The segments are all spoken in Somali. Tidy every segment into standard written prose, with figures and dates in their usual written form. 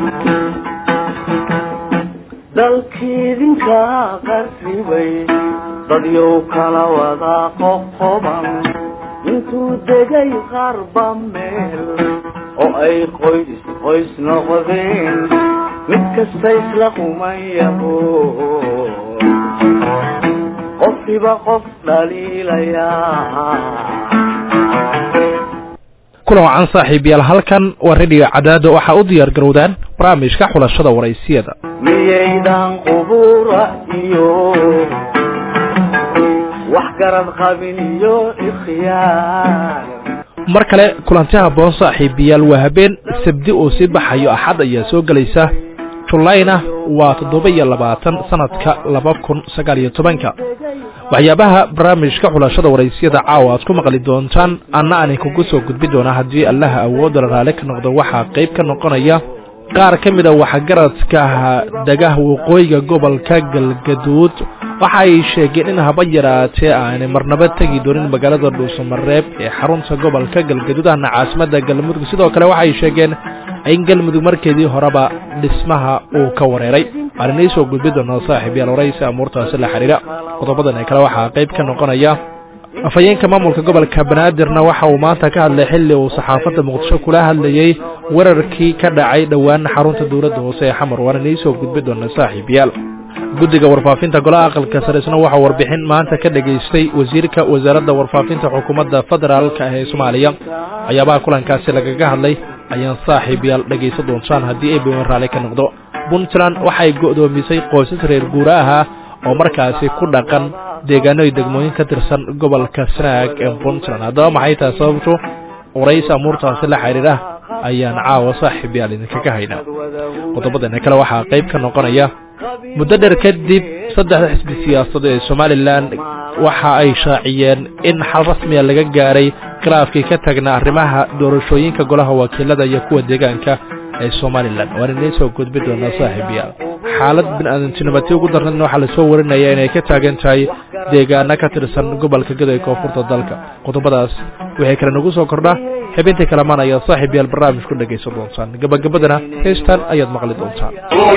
dalkiidinka qarribay dadyow kala wada qoqoban intuu degay qarba meel oo ay qoys noqdeen mid kasta isla qumayaho qofkiiba qof dhaliilayaa kulan wacan saaxiibayaal halkan waa radio Cadaado waxa u diyaar garowdaan barnaamijka xulashada waraysiyada miyaydan qubura iyo wax garad qabin iyo ikhyaar mar kale kulantaha boon saaxiibayaal waa habeen sabti oo si baxayo axad ayaa soo galaysa Julayna waa 27 sanadka 2019 waxyaabaha barnaamijka xulashada waraysiyada caawa aad ku maqli doontaan aan kugu soo gudbi doona hadii Allah awood raali ka noqdo waxa qayb ka noqonaya qaar kamid ah waxa garadka dagaha waqooyiga gobolka Galgaduud waxa ay sheegeen in haba yaraatee aan marnaba tagi doonin magaalada Dhuusamareeb ee xarunta gobolka Galgaduud ahna caasimada Galmudug sidoo kale waxa ay sheegeen in Galmudug markeedii horeba dhismaha uu ka wareeray arrinay soo gudbi doona saaxiibayaal waraysi amuurtaas la xiriira qodobadan kale waxa qayb ka noqonaya afayeenka maamulka gobolka Banaadirna waxa uu maanta ka hadlay xilli uu saxaafadda Muqdisho kula hadlayay wararkii ka dhacay dhawaan xarunta dawladda hoose ee Xamar wararnay soo gudbi doona saaxiibayaal guddiga warfaafinta golaha aqalka sare isna waxa warbixin maanta ka dhageystay wasiirka wasaaradda warfaafinta xukuumadda federaalka ee Soomaaliya ayaaba kulankaasi lagaga hadlay ayaan saaxiibayaal dhageysan doontaan hadii ay been raali ka noqdo Puntland waxay go'doomisay qoysas reer guuraaha oo markaasi ku dhaqan deegaanada degmooyin ka tirsan gobolka Sanaag ee Puntland hadaba maxay tahay sababtu waraysi amuurtaas la xiriira ayaan caawa saaxiibayaal idinkaga haynaa qodobadan kale waxa qayb ka noqonaya muddo dheer kadib saddex xisbi siyaasadeed ee Somaliland waxa ay shaaciyeen in xal rasmi ah laga gaaray khilaafkii ka tagnaa arrimaha doorashooyinka golaha wakiilada iyo kuwa deegaanka ee Somaliland wararnay soo gudbi doona saaxiibayaal xaalad bini'aadantinimo ugu darnaan waxa la soo warinaya inay ka taagan tahay deegaanka ka tirsan gobolka Gadow ee koonfurta dalka qodobadaas waxay kala nagu soo kordhaa xubinta kalamanaya saaxiibayaal barnaamijku dhageysan doontaan gabagabadana heestan ayaad maqli doontaan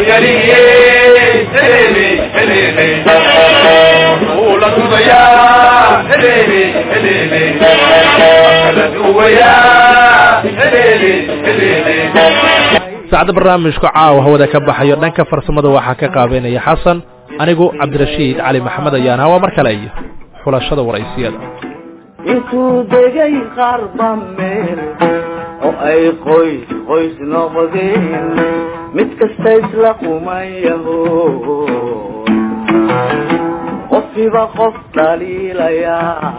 saacada barnaamijku caawa hawada ka baxayo dhanka farsamada waxa ka qaabeynaya Xasan anigu Cabdirashiid Cali Maxamed ayaan hawa mar kale iyo xulashada waraysiyada intuu degay qarba meel oo ay qoys noqdeen mid kasta isla qumayaho qofkiiba qof dhaliilayaa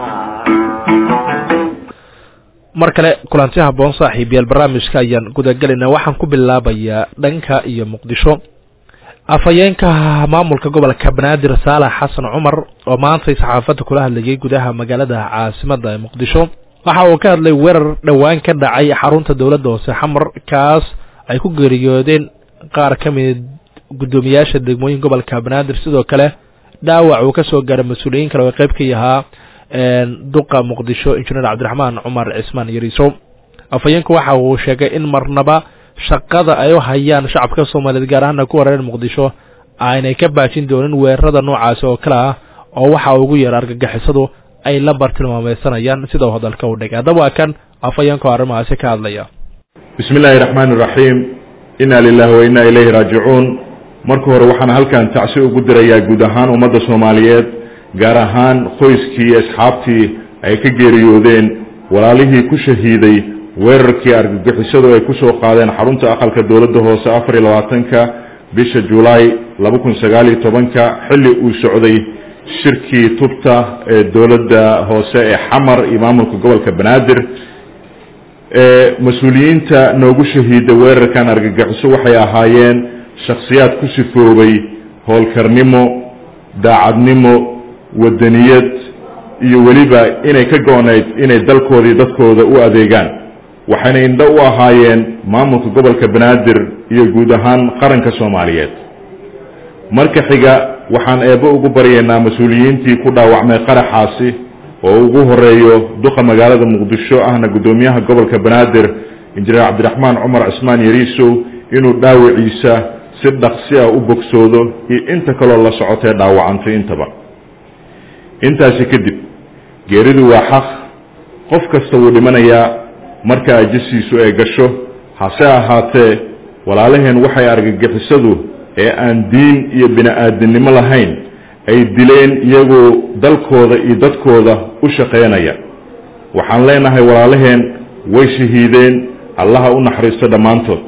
mar kale kulantaha boon saaxiibayaal barnaamijka ayaan gudagelinaa waxaan ku bilaabayaa dhanka iyo Muqdisho afayeenka maamulka gobolka Banaadir Saalax Xasan Cumar oo maanta saxaafadda kula hadlayay gudaha magaalada caasimadda ee Muqdisho waxa uu ka hadlay weerar dhawaan ka dhacay xarunta dawladda hoose Xamar kaas ay ku geeriyoodeen qaar kamid gudoomiyaasha degmooyinka gobolka Banaadir sidoo kale dhaawac uu ka soo gaaray mas'uuliyiin kale oo qayb ka yahaa duqa Muqdisho injineer Cabdiraxmaan Cumar Cismaan Yariiso afayeenku waxa uu sheegay in marnaba shaqada ay u hayaan shacabka Soomaaliyeed gaar ahaan ku wareer Muqdisho aanay ka baajin doonin weerarada noocaas oo kala ah oo waxa ugu yar argagixisadu ay la bartilmaameedsanayaan sida hadalka uu dhigay hadaba kan afayeenku arrimahaasi ka hadlaya bismillaahir rahmaanir rahiim inna lillahi wa inna ilayhi raaji'uun marka hore waxaan halkan tacsi ugu dirayaa guud ahaan ummadda Soomaaliyeed gaar ahaan qoyskii asxaabtii ay ka geeriyoodeen walaalihii ku shahiiday weerarkii argagixisadu ay ku soo qaadeen xarunta aqalka dawladda hoose 24ka bisha July 2019 xilli uu socday shirkii tubta ee dawladda hoose ee Xamar maamulka gobolka Banaadir mas'uuliyiinta noogu shahiiday weerarkan argagixiso waxay ahaayeen shakhsiyaad ku sifoobay howlkarnimo daacadnimo wadaniyad iyo waliba inay ka goonayd inay dalkoodii dadkooda u adeegaan waxayna indho u ahaayeen maamulka gobolka Banaadir iyo guud ahaan qaranka Soomaaliyeed marka xiga waxaan eebo ugu baryeynaa mas'uuliyiintii ku dhaawacmay qaraxaasi oo ugu horeeyo duqa magaalada Muqdisho ahna gudoomiyaha gobolka Banaadir injineer Cabdiraxmaan Cumar Cismaan Yariiso inuu dhaawiciisa si dhaqsi ah u bogsoodo iyo inta kaloo la socotee dhaawacantay intaba. intaasi kadib geeridu waa xaq, qof kasta wuu dhimanayaa marka ajasiisu ay gasho. hase ahaatee walaalaheen waxay argagixisadu ee aan diin iyo bini-aadinimo lahayn ay dileen iyagoo dalkooda iyo dadkooda u shaqaynaya. waxaan leenahay walaalaheen way shahiideen, allaha u naxariisto dhammaantood.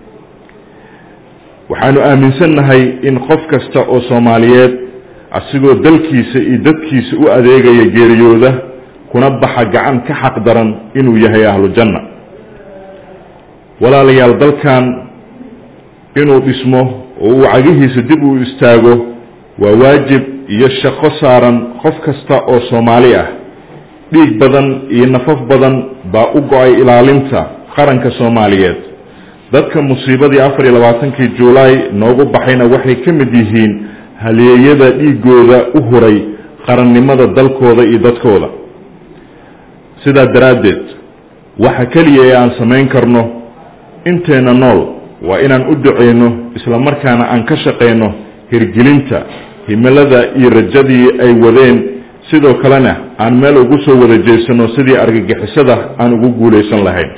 waxaanu aaminsannahay in qof kasta oo Soomaaliyeed asigoo dalkiisa iyo dadkiisa u adeegaya geeriyooda kuna baxa gacan ka xaq daran inuu yahay ahlu janna. walaalayaal, dalkan inuu dhismo oo uu cagihiisa dib u istaago waa waajib iyo shaqo saaran qof kasta oo Soomaali ah. dhiig badan iyo nafaf badan baa u go'ay ilaalinta qaranka Soomaaliyeed. dadka musiibadii 24 Juulaay noogu baxayna waxay ka mid yihiin halyeeyada dhiigooda u huray qarannimada dalkooda iyo dadkooda. sidaa daraaddeed waxa kaliya ee aan samayn karno inteena nool waa inaan u duceyno isla markaana aan ka shaqeyno hirgelinta himilada iyo rajadii ay wadeen, sidoo kalena aan meel ugu soo wada jeesano sidii argagixisada aan ugu guuleysan lahayn.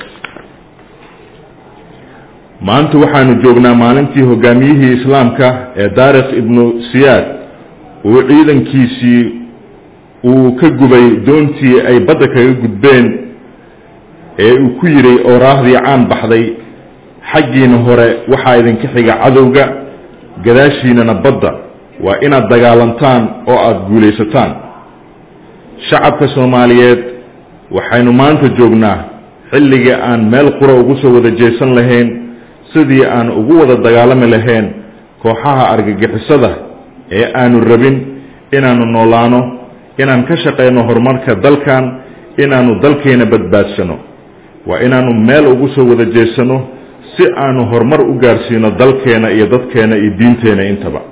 maanta waxaanu joognaa maalintii hogaamiyihii islaamka ee Daariq ibnu Siyaad uu ciidankiisii uu ka gubay doontii ay badda kaga gudbeen ee uu ku yiri oraahdii caan baxday, xaggiina hore waxaa idinka xiga cadowga, gadaashiinana badda, waa inaad dagaalantaan oo aad guulaysataan. shacabka Soomaaliyeed waxaynu maanta joognaa xilliga aan meel qura ugu soo wada jeesan lahayn sidii aan ugu wada dagaalami lahayn kooxaha argagixisada ee aanu rabin inaanu noolaano, inaan ka shaqeyno horumarka dalkan, inaanu dalkeena badbaadsano. waa inaanu meel ugu soo wada jeesano si aanu horumar u gaarsiino dalkeena iyo dadkeena iyo diinteena intaba.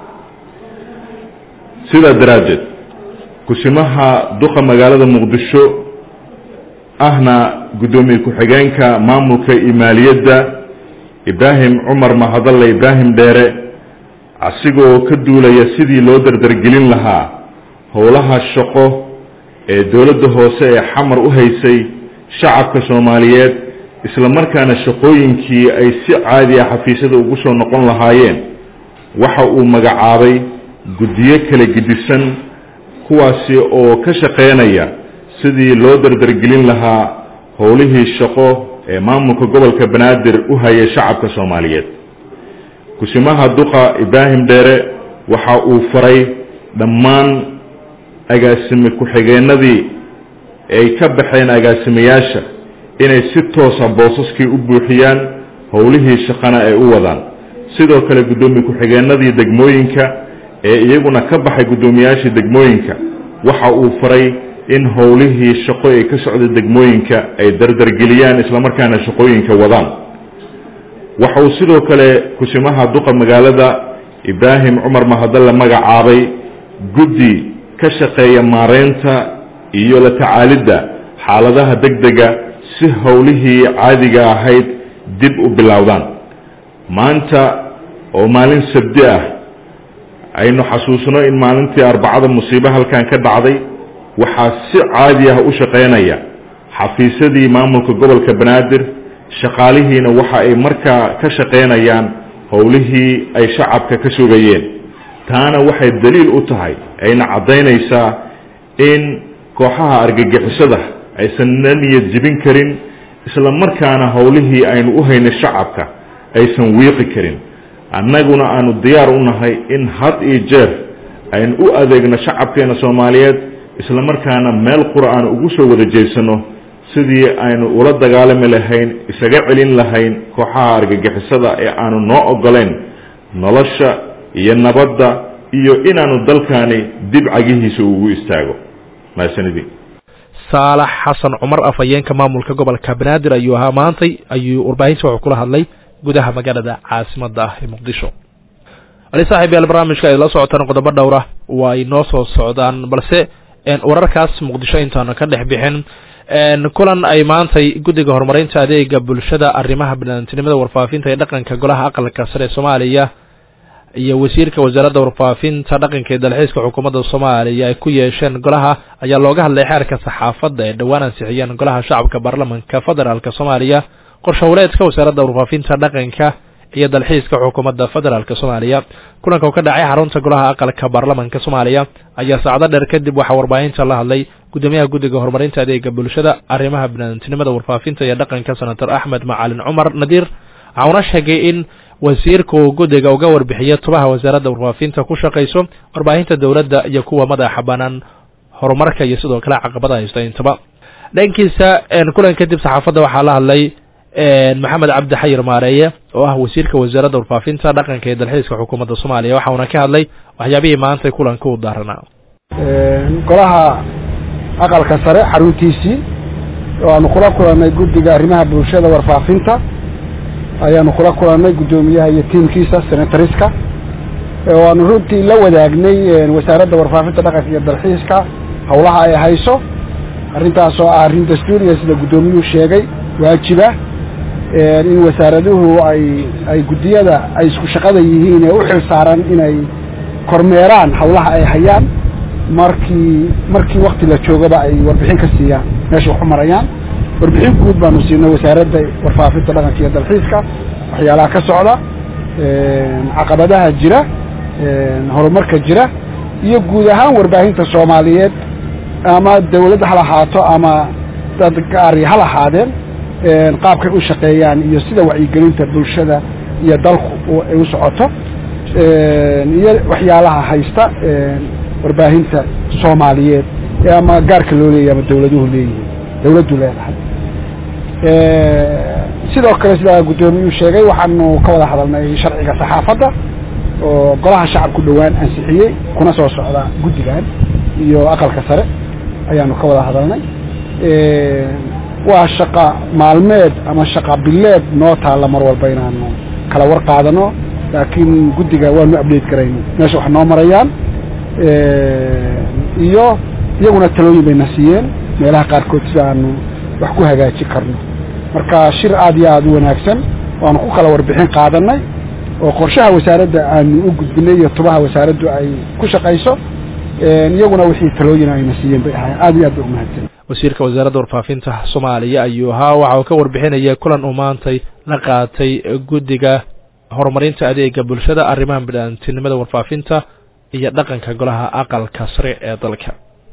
sidaa daraaddeed kusimaha duqa magaalada Muqdisho ahna gudoomiye ku-xigeenka maamulka iyo maaliyadda Ibraahim Cumar Mahadalle Ibraahim Dheere, asigoo ka duulaya sidii loo dardargelin lahaa howlaha shaqo ee dowladda hoose ee xamar u haysay shacabka Soomaaliyeed, isla markaana shaqooyinkii ay si caadi ah xafiisyada ugu soo noqon lahaayeen, waxa uu magacaabay guddiyo kala gedisan kuwaasi oo ka shaqeynaya sidii loo dardargelin lahaa howlihii shaqo ee maamulka gobolka Banaadir u hayay shacabka Soomaaliyeed. kusimaha duqa Ibraahim Dheere waxa uu faray dhammaan agaasime ku-xigeenadii ay ka baxeen agaasimayaasha inay si toos ah boosaskii u buuxiyaan, howlihii shaqana ay u wadaan. sidoo kale gudoomiye ku-xigeenadii degmooyinka ee iyaguna ka baxay gudoomiyaashii degmooyinka waxa uu faray in howlihii shaqo ay ka socda degmooyinka ay dardargeliyaan isla markaana shaqooyinka wadaan. waxa uu sidoo kale kusimaha duqa magaalada Ibraahim Cumar Mahadalle magacaabay guddi ka shaqeeya maareynta iyo la tacaalidda xaaladaha degdega si howlihii caadiga ahayd dib u bilowdaan. maanta oo maalin sabti ah aynu xasuusno in maalintii Arbacada musiibo halkan ka dhacday, waxaa si caadi ah u shaqeynaya xafiisyadii maamulka gobolka Banaadir, shaqaalihiina waxa ay markaa ka shaqeynayaan howlihii ay shacabka ka sugayeen. taana waxay daliil u tahay ayna cadaynaysaa in kooxaha argagixisada aysan niyad jebin karin, isla markaana howlihii aynu u hayno shacabka aysan wiiqi karin. annaguna aanu diyaar u nahay in had iyo jeer aynu u adeegno shacabkeena Soomaaliyeed, isla markaana meel qur'aan ugu soo wada jeesano sidii aynu ula dagaalami lahayn, isaga celin lahayn kooxaha argagixisada ee aanu noo ogoleen nolosha iyo nabadda iyo inaanu dalkaani dib cagihiisa ugu istaago. maasanidi Saalax Xasan Cumar afayeenka maamulka gobolka Banaadir ayuu ahaa maantay ayuu warbaahinta wuxuu kula hadlay gudaha magaalada caasimadda ah ee Muqdisho. ali saaxiibayaal, barnaamijka ay la socotaan qodobo dhowr ah waa inoo soo socdaan, balse wararkaas Muqdisho intaana ka dhex bixin kulan ay maantay guddiga horumarinta adeega bulshada arrimaha bini'aadantinimada warfaafinta ee dhaqanka golaha aqalka sare ee Soomaaliya iyo wasiirka wasaaradda warfaafinta dhaqanka ee dalxiiska xukuumadda Soomaaliya ay ku yeesheen golaha ayaa looga hadlay xeerka saxaafadda ee dhawaan ansixiyeen golaha shacabka baarlamaanka federaalka Soomaaliya qorshowleedka wasaaradda warfaafinta dhaqanka iyo dalxiiska xukuumadda federaalka Soomaaliya kulanka oo ka dhacay xarunta golaha aqalka baarlamaanka Soomaaliya ayaa saacado dheer kadib waxa warbaahinta la hadlay gudoomiyaha guddiga horumarinta adeega bulshada arrimaha bini'aadantinimada warfaafinta iyo dhaqanka Senator Axmed Macalin Cumar Nadiir waxaana sheegay in wasiirku guddiga uga warbixiyay tubaha wasaaradda warfaafinta ku shaqeyso warbaahinta dawladda iyo kuwa madaxa banaan horumarka iyo sidoo kale caqabadaha haysta intaba dhankiisa kulan kadib saxaafadda waxaa la hadlay maxamed cabdi xayir maareeye oo ah wasiirka wasaaradda warfaafinta dhaqanka ee dalxiiska xukuumadda Soomaaliya waxaana ka hadlay waxyaabihii maanta kulanka u daaranaa golaha aqalka sare xaruntiisii oo aanu kula kulannay guddiga arrimaha bulshada warfaafinta ayaanu kula kulannay guddoomiyaha iyo tiimkiisa senatoriska oo aanu runtii la wadaagnay wasaaradda warfaafinta dhaqanka iyo dalxiiska howlaha ay hayso arrintaas oo ah arrin dastuuriya sida guddoomiyuhu sheegay waajiba in wasaaraduhu ay guddiyada ay isku shaqada yihiin ee u xil saaran inay kormeeraan howlaha ay hayaan markii waqti la joogaba ay warbixin ka siiyaan meesha wax u marayaan warbixin guud baanu siinay wasaaradda warfaafinta dhaqanka iyo dalxiiska waxyaalaha ka socda caqabadaha jira horumarka jira iyo guud ahaan warbaahinta Soomaaliyeed ama dawladda ha lahaato ama dad gaari ha lahaadeen qaabkay u shaqeeyaan iyo sida wacyigelinta bulshada iyo dalku ay u socoto iyo waxyaalaha haysta warbaahinta Soomaaliyeed ama gaarka loo leeyahay ama dawladuhu leedahay sidoo kale sida guddoomiyuhu sheegay waxaanu ka wada hadalnay sharciga saxaafadda oo golaha shacabku dhawaan ansixiyay kuna soo socda guddigan iyo aqalka sare ayaanu ka wada hadalnay waa shaqa maalmeed ama shaqa bileed noo taala mar walba inaanu kala war qaadano laakiin guddiga waanu update garayno meesha wax noo marayaan iyo iyaguna talooyin bayna siiyeen meelaha qaarkood si aanu wax ku hagaaji karno marka shir aad iyo aad u wanaagsan waanu ku kala warbixin qaadanay oo qorshaha wasaaradda aanu u gudbinay iyo tubaha wasaaraddu ay ku shaqayso iyaguna wixii talooyin ayna siiyeen bay ahaayeen aad iyo aad u mahadsan wasiirka wasaaradda warfaafinta Soomaaliya ayuu ahaa waxa uu ka warbixinaya kulan uu maantay la qaatay guddiga horumarinta adeega bulshada arrimaha bini'aadantinimada warfaafinta iyo dhaqanka golaha aqalka sare ee dalka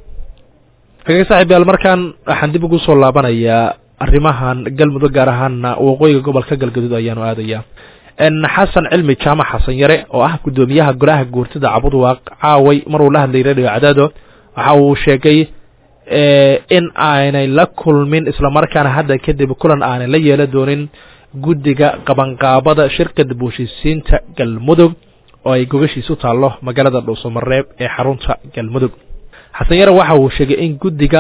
kaga saaxiibayaal markaan waxaan dib ugu soo laabanayaa arrimahan galmudug gaar ahaan waqooyiga gobolka galgaduud ayaanu aadayaa xasan cilmi jaamac xasan yare oo ah guddoomiyaha golaha guurtida cabudwaaq caaway maruu la hadlay radio cadaado waxa uu sheegay in aanay la kulmin isla markaana hadda kadib kulan aanay la yeelan doonin guddiga qabanqaabada shirkadda buushisiinta galmudug oo ay gogashiisu taallo magaalada Dhuusamareeb ee xarunta galmudug xasan yare waxa uu sheegay in guddiga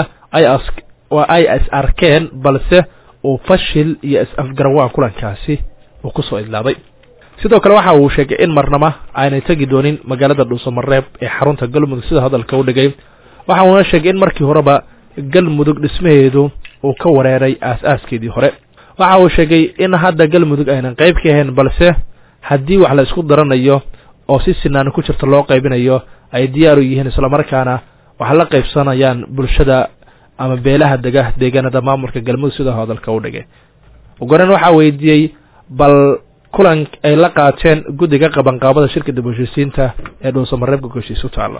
ay arkeen balse uu fashil iyo is-afgarawaan kulankaasi uu ku soo idlaaday sidoo kale waxa uu sheegay in marnaba aanay tagi doonin magaalada Dhuusamareeb ee xarunta galmudug sida hadalka u dhigay waxa uu sheegay in markii horeba galmudug dhismaheedu uu ka wareeray aas-aaskeedii hore waxa uu sheegay in hadda galmudug aynan qayb ka ahayn balse haddii wax la isku daranayo oo si sinaan ku jirta loo qaybinayo ay diyaar u yihiin isla markaana wax la qaybsanayaan bulshada ama beelaha deegaanada maamulka galmudug sida hadalka u dhigay ugu waxa weydiiyay bal kulan ay la qaateen guddiga qabanqaabada shirkadda buushisiinta ee Dhuusamareeb gogashiisu taalo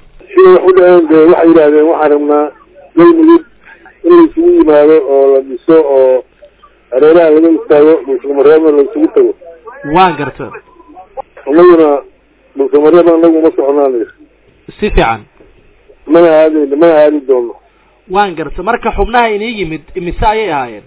waxay yiraahdeen waxaan rabnaa galmudug in la isugu yimaado oo la dhiso oo areeraha laga istaago Dhuusamareebna la isugu tago waan gartaa annaguna Dhuusamareeb anagu ma soconaan si fiican mana aadi doono waan gartaa marka xubnaha inay yimid imise ayay ahaayeen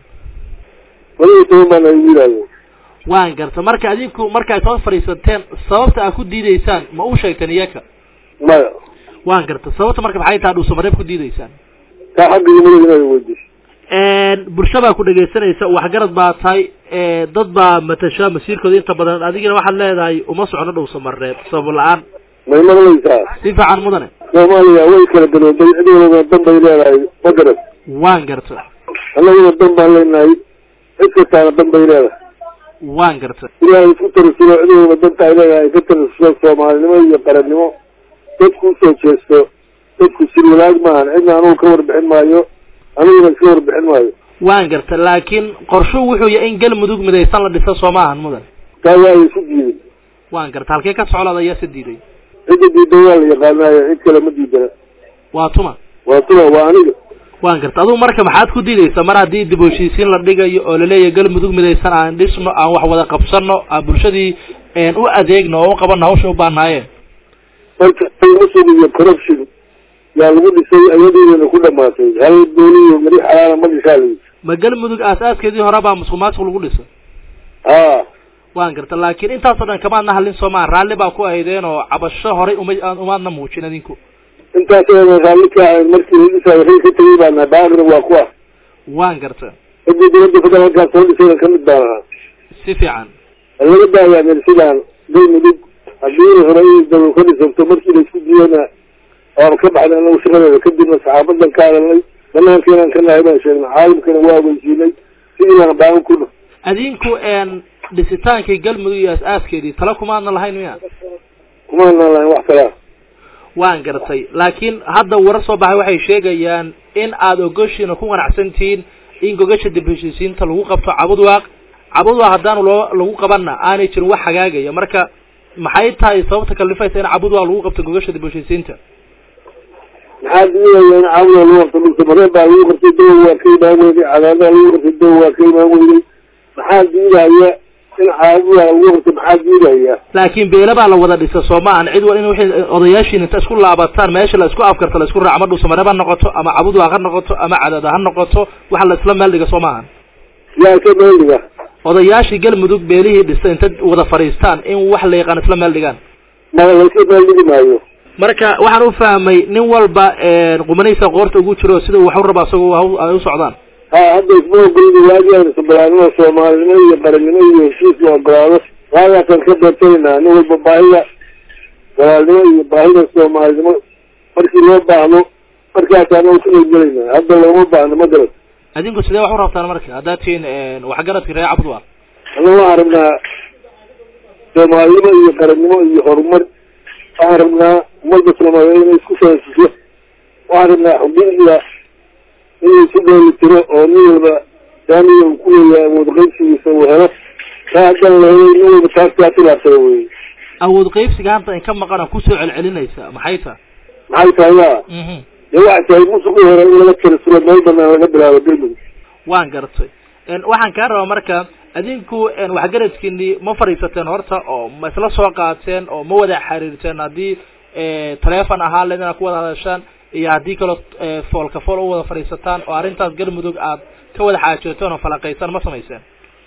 waliba ay yiraahdeen waan gartaa marka adinku marka ay soo fariisateen sababta aad ku diideysaan ma u sheegteen iyaka maya waan gartaa sababta marka maxay tahay Dhuusamareeb ku diideysaan ka xaqiiqo inay weydiiso bulshada ku dhageysanaysa wax garad baa tahay dad baa matasha masiirkooda inta badan adigina waxaad leedahay uma socono Dhuusamareeb sabab la'aan may maqlaysaa si fiican mudane Soomaaliya way kala galooday cidooda danbay leedahay magarad waan gartaa annaguna dan baan leenahay cid kastaana dan bay leedahay waan gartay ilaahay isku tarasulo cidoodaba danta ay leedahay ay ka tarasulo soomaalinimo iyo qarannimo dadku usoo jeesto dadku sir wanaag maahan cidna anugu ka warbixin maayo aniguna iska warbixin maayo waan gartay laakiin qorshuhu wuxuu yahay in galmudug midaysan la dhiso soo maahan mudan taa waa isu diiday waan gartay halkee ka socdaad ayaa si diiday cidda diiday waa la yaqaanaayo cid kale ma diidana waa tuma waa aniga waan gartay adigu marka maxaad ku diidaysaa mar haddii dib u heshiisiin la dhigayo oo laleeyahay galmudug midaysan aan dhisno aan wax wada qabsano aan bulshadii u adeegno oo u qabano hawsha u baahnaayeen marka musuq iyo corruption yaa lagu dhisay ayadiidana ku dhamaatay hal booliyo mari xalaala ma dhishaa layi ma galmudug aas-aaskeedii hore baa musuq maasuq lagu dhisay waan gartay laakiin intaasoo dhan kamaadna hadlin soomaa raalli baa ku aydeen oo cabasho horay umaadna muujin adinku intaasoo raalli ka ahayn markii la dhisaayo waxay ka tegay baana baaqina waa kuwa waan gartay cidii dowladda federaalkaa soo dhisayna kamid baan ahaa si fiican laga daayaa meel sidaan galmudug haddii hore in dawlad ka dhisabto markii la isku diyana waaba ka baxday anagu shaqadeeda kadibna saxaafadan ka hadalnay banaankeenaan ka nahay baan sheegnay caalamkana waa ogeysiinay sidii baan baahan kuna adinku dhisitaankii galmudug iyo as-aaskeedii tala kumaadna lahayn miya kumaadna lahayn wax kalaa waan gartay laakiin hadda warar soo baxay waxay sheegayaan in aada ogoshiina ku qanacsantihiin in gogasha dib heshiisiinta lagu qabto cabudwaaq haddaanu lagu qabanna aanay jirin wax hagaagaya marka maxay tahay sababta kalifaysa in cabudwaaq lagu qabto gogasha dib heshiisiinta maxaa diidaya in cabudwaaq lagu qabto dhulka mareen baa lagu qabtay dawa waa ka imaan weyday cadaadaha lagu qabtay dawa waa ka imaan weyday maxaa diidaya in cabudwaaq lagu qabto maxaa diidaya laakiin beela baa la wada dhisa soo maahan cid wal in wixii odayaashiin inta isku laabataan meesha la isku afkarto la isku raaco ama dhuusamareb ha noqoto ama cabudwaaq ha noqoto ama cadaada ha noqoto waxa la isla meel dhiga soo maahan yaa ka meel dhiga odayaashii galmudug beelihii dhisa inta wada fadhiistaan in wax la yaqaan isla meel dhigaan ma la isla meel dhigi maayo marka waxaan u fahmay nin walba qumanaysa qoorta ugu jiro sida wax u raba asagoo ay u socdaan hadda isma ogolida waajiyaan isbalaanimo soomaalinimo iyo qarannimo iyo heshiis la ogolaado waagaasaan ka beertanaynaa nin walba baahida walaalnimo iyo baahida soomaalinimo markii loo baahdo markaasaan u kuleegelaynaa hadda looma baahno ma garan adinku sidee wax u rabtaan marka haddaad tihiin waxgaradka reer cabudwaaq ana waxaan rabnaa soomaalinimo iyo qarannimo iyo horumar waxaan rabnaa ummadda soomaaliyeed inay isku fahansiiso waxaan rabnaa xubindiga inay isu dheeli tiro oo nin walba saamiga uu ku leeyahay awood qaybsigiisa uu helo taa haddaan la helay nin walba taas kaa tilaabsada wey awood qaybsiga hanta in ka maqana kusoo celcelinaysa maxay tahay ya dee waxay tahay musuqii hore in laga tarasulo meel banaan laga bilaabo galmudug waan gartay waxaan kaa rabaa marka adinku waxgaradkiini ma fadhiisateen horta oo ma isla soo qaateen oo ma wada xiriirteen haddii taleefon ahaa leed inaad ku wada hadashaan iyo haddii kaloo foolka fool u wada fadhiisataan oo arrintaas galmudug aad ka wada xaajooteen oo falaqaysaan ma samayseen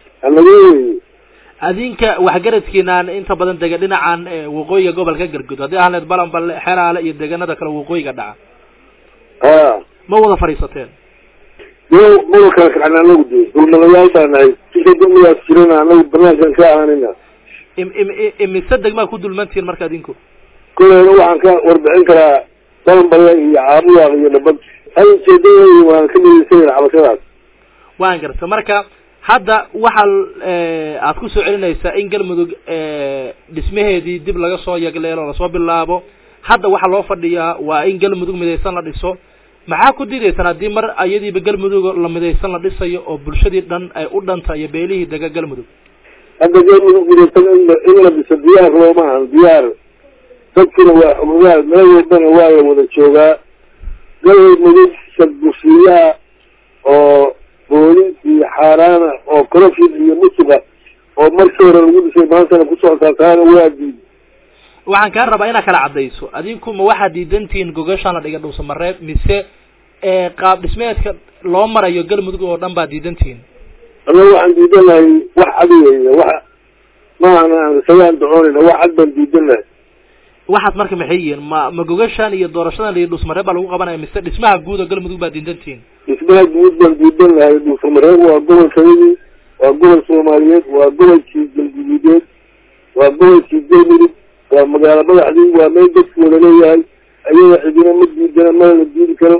adinka waxgaradkiinaan inta badan dega dhinacan waqooyiga gobolka galgudud haddii ahleed balanballe xeraale iyo deegaanada kale waqooyiga dhaca ma wada fadhiisateen mada kala kacna anagu de dulmadayaal baa nahay inta dulmadaas jirana anagu banaankan ka ahaanina imise degmaa ku dulmantihiin marka adinku koleena waxaan ka warbixin karaa balanballe iyo caabuwaaq iyo dhabad hal ujeedadooda waan ka midaysanayna xabashadaas waan garta marka hadda waxa aad ku soo celinaysaa in galmudug dhismaheedii dib laga soo yagleelo lasoo bilaabo hadda waxa loo fadhiyaa waa in galmudug midaysan la dhiso maxaa ku diidaysaan haddii mar ayadiiba galmudug la midaysan la dhisayo oo bulshadii dhan ay u dhanta iyo beelihii dega galmudug hadda galmudug midaysan in la dhiso diyaar looma ahan diyaar dadkina waa ogaal meel walbana waa la wada joogaa galmudug sadbusiyaha oo boolis iyo xaaraana oo corruption iyo musuqa oo markii hore lagu dhisay maantana ku socotaa taana waa diid waxaan kaa rabaa inaad kala caddayso adinku ma waxaad diidantihiin gogashaan la dhiga dhuusamareeb mise qaab dhismeedka loo marayo galmudug oo dhan baad diidantihiin annaga waxaan diidanahay wax cadigaya wax maahana aan isagaan doconayna wax cad baan diidanahay waxaad marka maxay yihiin ma gogashaan iyo doorashadan la dhuusamareeb baa lagu qabanaya mise dhismaha guud oo galmudug baad diidantihiin dhismaha guud baan diidanahay dhuusamareeb waa gobolkayadii waa gobol soomaaliyeed waa gobolkii galguduudeed waa gobolkii galmudug waa magaalo madaxdii waa meel dadku wada leeyahay ayada cidina ma diidana mana la diidi karo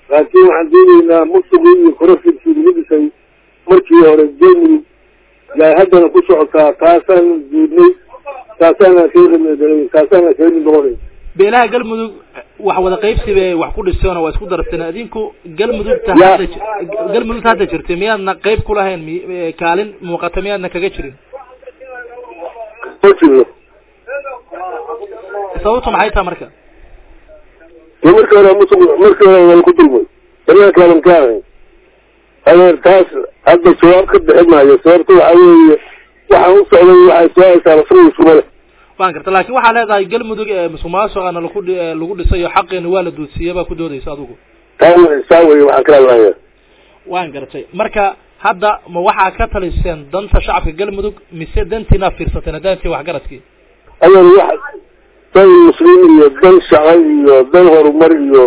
laakiin waxaan doonaynaa musuqii iyo korafirkii lagu dhisay markii hore galmudug yaa haddana ku socotaa taasaan diidnay taasaana kaga mid noqonay beelaha galmudug wax wada qaybsi bay wax ku dhiseen oo waa isku darteen adinku galmudugta hadda jirtay miyaadna qayb ku lahayn kaalin muuqata miyaadna kaga jirin sababtu maxay tahay marka marka hore waan ku dulmay banaankaanan ka ahayn adeer taas hadda jawaab ka bixin maayo sababta waxaa weeye waxaan u socday waxay soo haysaa rasmi iskuma leh waan garta laakiin waxaa leedahay galmudug musuqmaasuqana lagu dhisayo xaqeena waa la duudsiiyey baa ku doodaysa adigu saa wey waxaan ka hadlaya waan gartay marka hadda ma waxaa ka taliseen danta shacabka galmudug mise dantiina fiirsateen dantii waxgaradkii adeer wax dan muslim iyo dan shacab iyo dan horumar iyo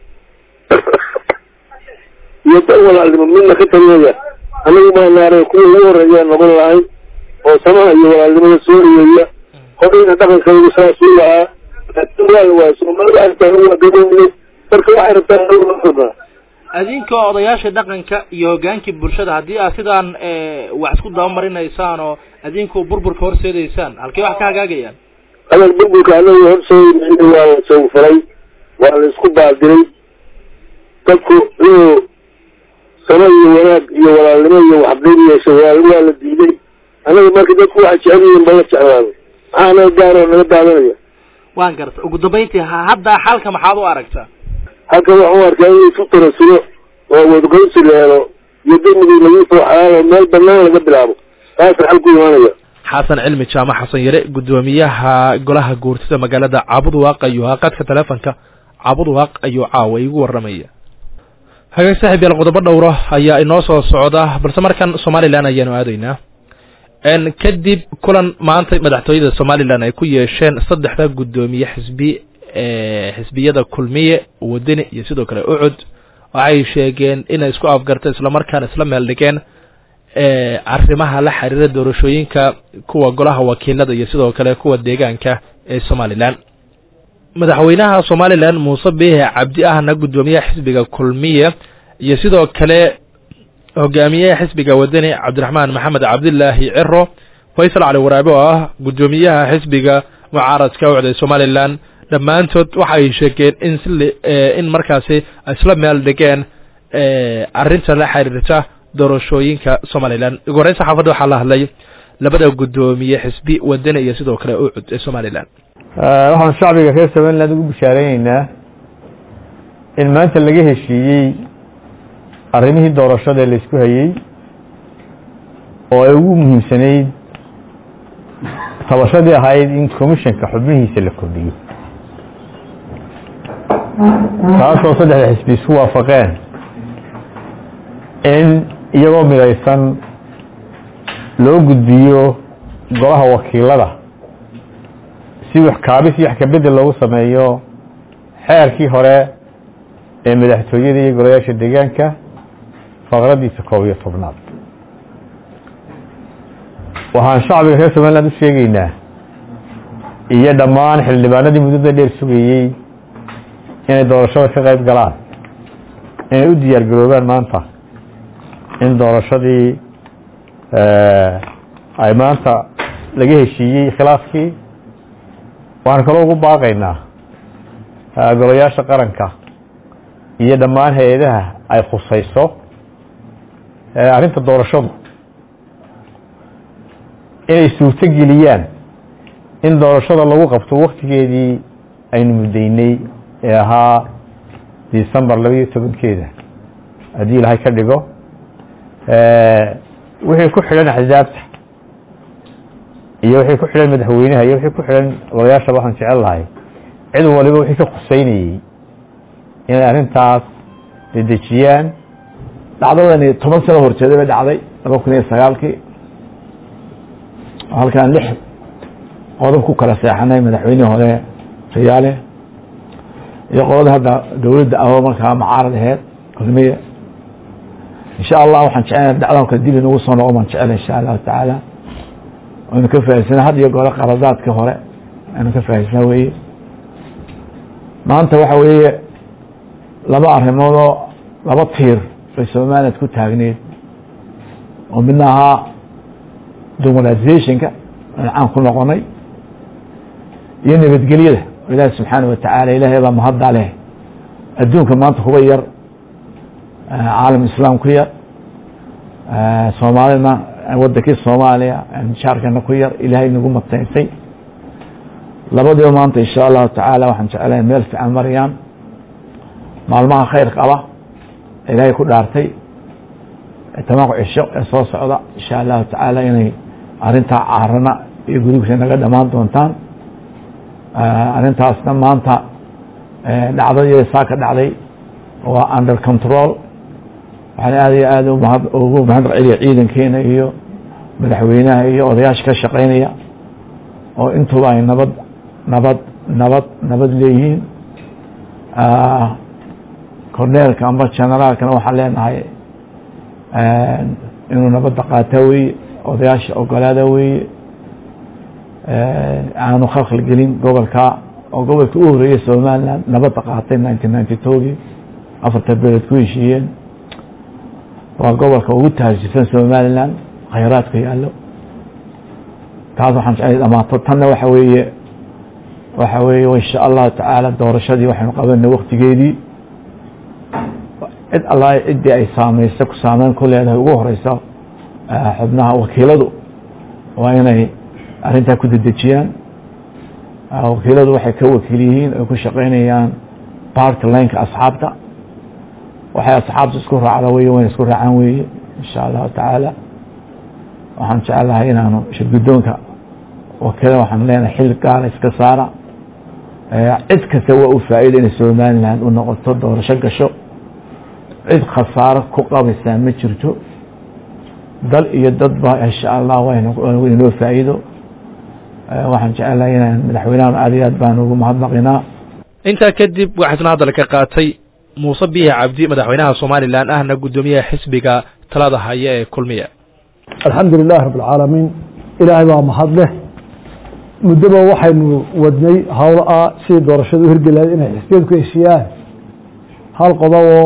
dan walaalnimo midna ka taliyaya anagu maanaare kuwa ugu horeeyaa noqon lahay oo samaha iyo walaalnimada soo eyeeya horeyna dhaqankaygu saasuu lahaa laakiin waa la waayo soomaalida artaan waa gabownay marka waxay rabtaan adinka odayaasha dhaqanka iyo hogaankii bulshada haddii aad sidaan wax isku dabamarinaysaan oo adinku burburka horseedaysaan halkay wax ka hagaagayaan adeer burburka anagu horseedayna waa la sawfaray waa la isku baaldilay dadku inuu sama iyo wanaag iyo walaalnimo iyo waxqeyb yeesho waa la diiday anaga marka dadku waxay jecel yihiin bala jeclaado maxaa naga gaaroo naga daadanaya waan garta ugu dambayntii hadda xalka maxaad u aragtaa halka waxaan u arkaa in isu tarasulo oo wadaqoynsi la helo iyo galmudug nadiif oo xalaal oo meel banaan laga bilaabo taasa xal ku imaanaya xasan cilmi jaamac xasan yare gudoomiyaha golaha guurtida magaalada Cabudwaaq ayuu qadka telefonka Cabudwaaq ayuu caawa igu waramaya hagaag saaxiib yal qodobo dhowr ayaa inoo soo socda balse markan Soomaaliland ayaanu aadaynaa kadib kulan maanta madaxtooyada Soomaaliland ay ku yeesheen saddexda gudoomiye xisbiyada kulmiye wadani iyo sidoo kale ucud waxay sheegeen inay isku afgartay isla markaan isla meel dhigeen arrimaha la xiriira doorashooyinka kuwa golaha wakiilada iyo sidoo kale kuwa deegaanka ee Soomaaliland madaxweynaha Soomaaliland Muuse Biixi Cabdi ahna gudoomiyaha xisbiga kulmiye iyo sidoo kale hogaamiyaha xisbiga wadani Cabdiraxmaan Maxamed Cabdillaahi Ciro Faysal Cali Waraabe oo ah gudoomiyaha xisbiga mucaaradka ee Soomaaliland dhammaantood waxay sheegeen in markaasi isla meel dhigeen arrinta la xiriirta doorashooyinka Soomaaliland ugu horreyn saxaafadda waxaa la hadlay labada gudoomiye xisbi wadani iyo sidoo kale ucud ee Soomaaliland waxaan shacbiga reer Soomaaliland ugu bishaareynaa in maanta laga heshiiyey arrimihii doorashada la isku hayay oo ay ugu muhiimsanayd tabashadii ahayd in commissionka xubnihiisa la kordhiyo taasoo saddexda xisbi isku waafaqeen in iyagoo midaysan loo gudbiyo golaha wakiilada si wax kaabis iyo wax ka bedel loogu sameeyo xeerkii hore ee madaxtooyada iyo golayaasha deegaanka faqradiisa 11 waxaan shacbiga reer Soomaaliland u sheegaynaa iyo dhammaan xildhibaanadii muddada dheer sugayay inay doorashada ka qayb galaan inay u diyaar garoobaan maanta in doorashadii ay maanta laga heshiiyey khilaafkii waxaan kaloo ugu baaqaynaa golayaasha qaranka iyo dhammaan hay-adaha ay khusayso arrinta doorashadu inay suurto geliyaan in doorashada lagu qabto waktigeedii aynu muddaynay ee ahaa December 12 haddii ilaahay ka dhigo wixii ku xidhan axsaabta iyo wixii ku xidhan madaxweynaha iyo wixii ku xidhan golayaasha waxaan jecel lahay cid waliba wixii ka khuseynayay inay arrintaas dedejiyaan dhacdadani 10 sano horteed bay dhacday 2009 halkaan 6 qodob ku kala seexanay madaxweynaha hore Riyaale iyo qolada hadda dawladda ah markaa mucaarad ahayd kulmiye insha Allah waxaan jecelahay dhacdan ka dib inuu soo noqon jecelahay insha Allah taala oo ka faa'iideysana had iyo goor qaladaadka hore aan ka faa'iideysana maanta waxa weeye laba arrimood oo laba tiir bay Soomaaliyeed ku taagneed oo midna ahaa democratization-ka aan ku noqonay iyo nabadgelyada ilaahay subxaanahu wa tacaala ilaahay baa mahadda leh adduunka maanta kuba yar caalam islaam ku yar soomaalina wadankii Soomaaliya shaarkana ku yar ilaahay nagu mataysay labadaba maanta insha Allah tacaala waxaan jecelahay meel fiican marayaan maalmaha khayr qaba ilaahay ku dhaartay tamaaqo cisho ee soo socda insha Allah tacaala inay arinta caarana iyo gudubka naga dhamaan doontaan arintaasna maanta dhacdadii saaka dhacday waa under control waxaan aad ugu mahadceliya ciidankeena iyo madaxweynaha iyo odayaasha ka shaqeynaya oo intuba ay nabad leeyihiin korneelka ama generaalkana waxaan leenahay inuu nabadda qaata weeye odayaasha ogolaada weeye aanu khalkhal gelin gobolka oo gobolka u horeeyay Somaliland nabadda qaatay 1992 afarta beelad ku heshiiyeen waa gobolka ugu taajirsan Somaliland khayraadka yaallo taas waxaan jecelahay dhamaato tanna waxa weeye insha Allah tacaala doorashadii waxaynu qabanay waqtigeedii cid Allah cidii ay saameysay ku saameyn ku leedahay ugu horeysa xubnaha wakiiladu waa inay arrinta ku dedejiyaan wakiiladu waxay ka wakiil yihiin oo ku shaqeynayaan party line-ka asxaabta waxay asxaabtu isku raacda way isku raacaan weeye insha Allah tacaala waxaan jecelahay inaanu shirgudoonka wakiilada waxaan leenahay xil gaar iska saara cid kasta waa u faa'iido in Somaliland u noqoto doorasho gasho cid khasaaro ku qabaysaa ma jirto dal iyo dadba insha Allah waa inoo faa'iido waxaan jecelahay inaan madaxweynaha aad baan ugu mahadnaqinaa intaa kadib waxaan hadalka qaatay Muuse Biixi Cabdi madaxweynaha Soomaaliland ahna gudoomiyaha xisbiga talada haya ee kulmiye alxamdulillaah rabbil caalamiin ilaahay baa mahad leh muddo waxaynu wadnay hawlo si doorashadu hirgelay inay xisbiyadu ku heshiiyaan hal qodob oo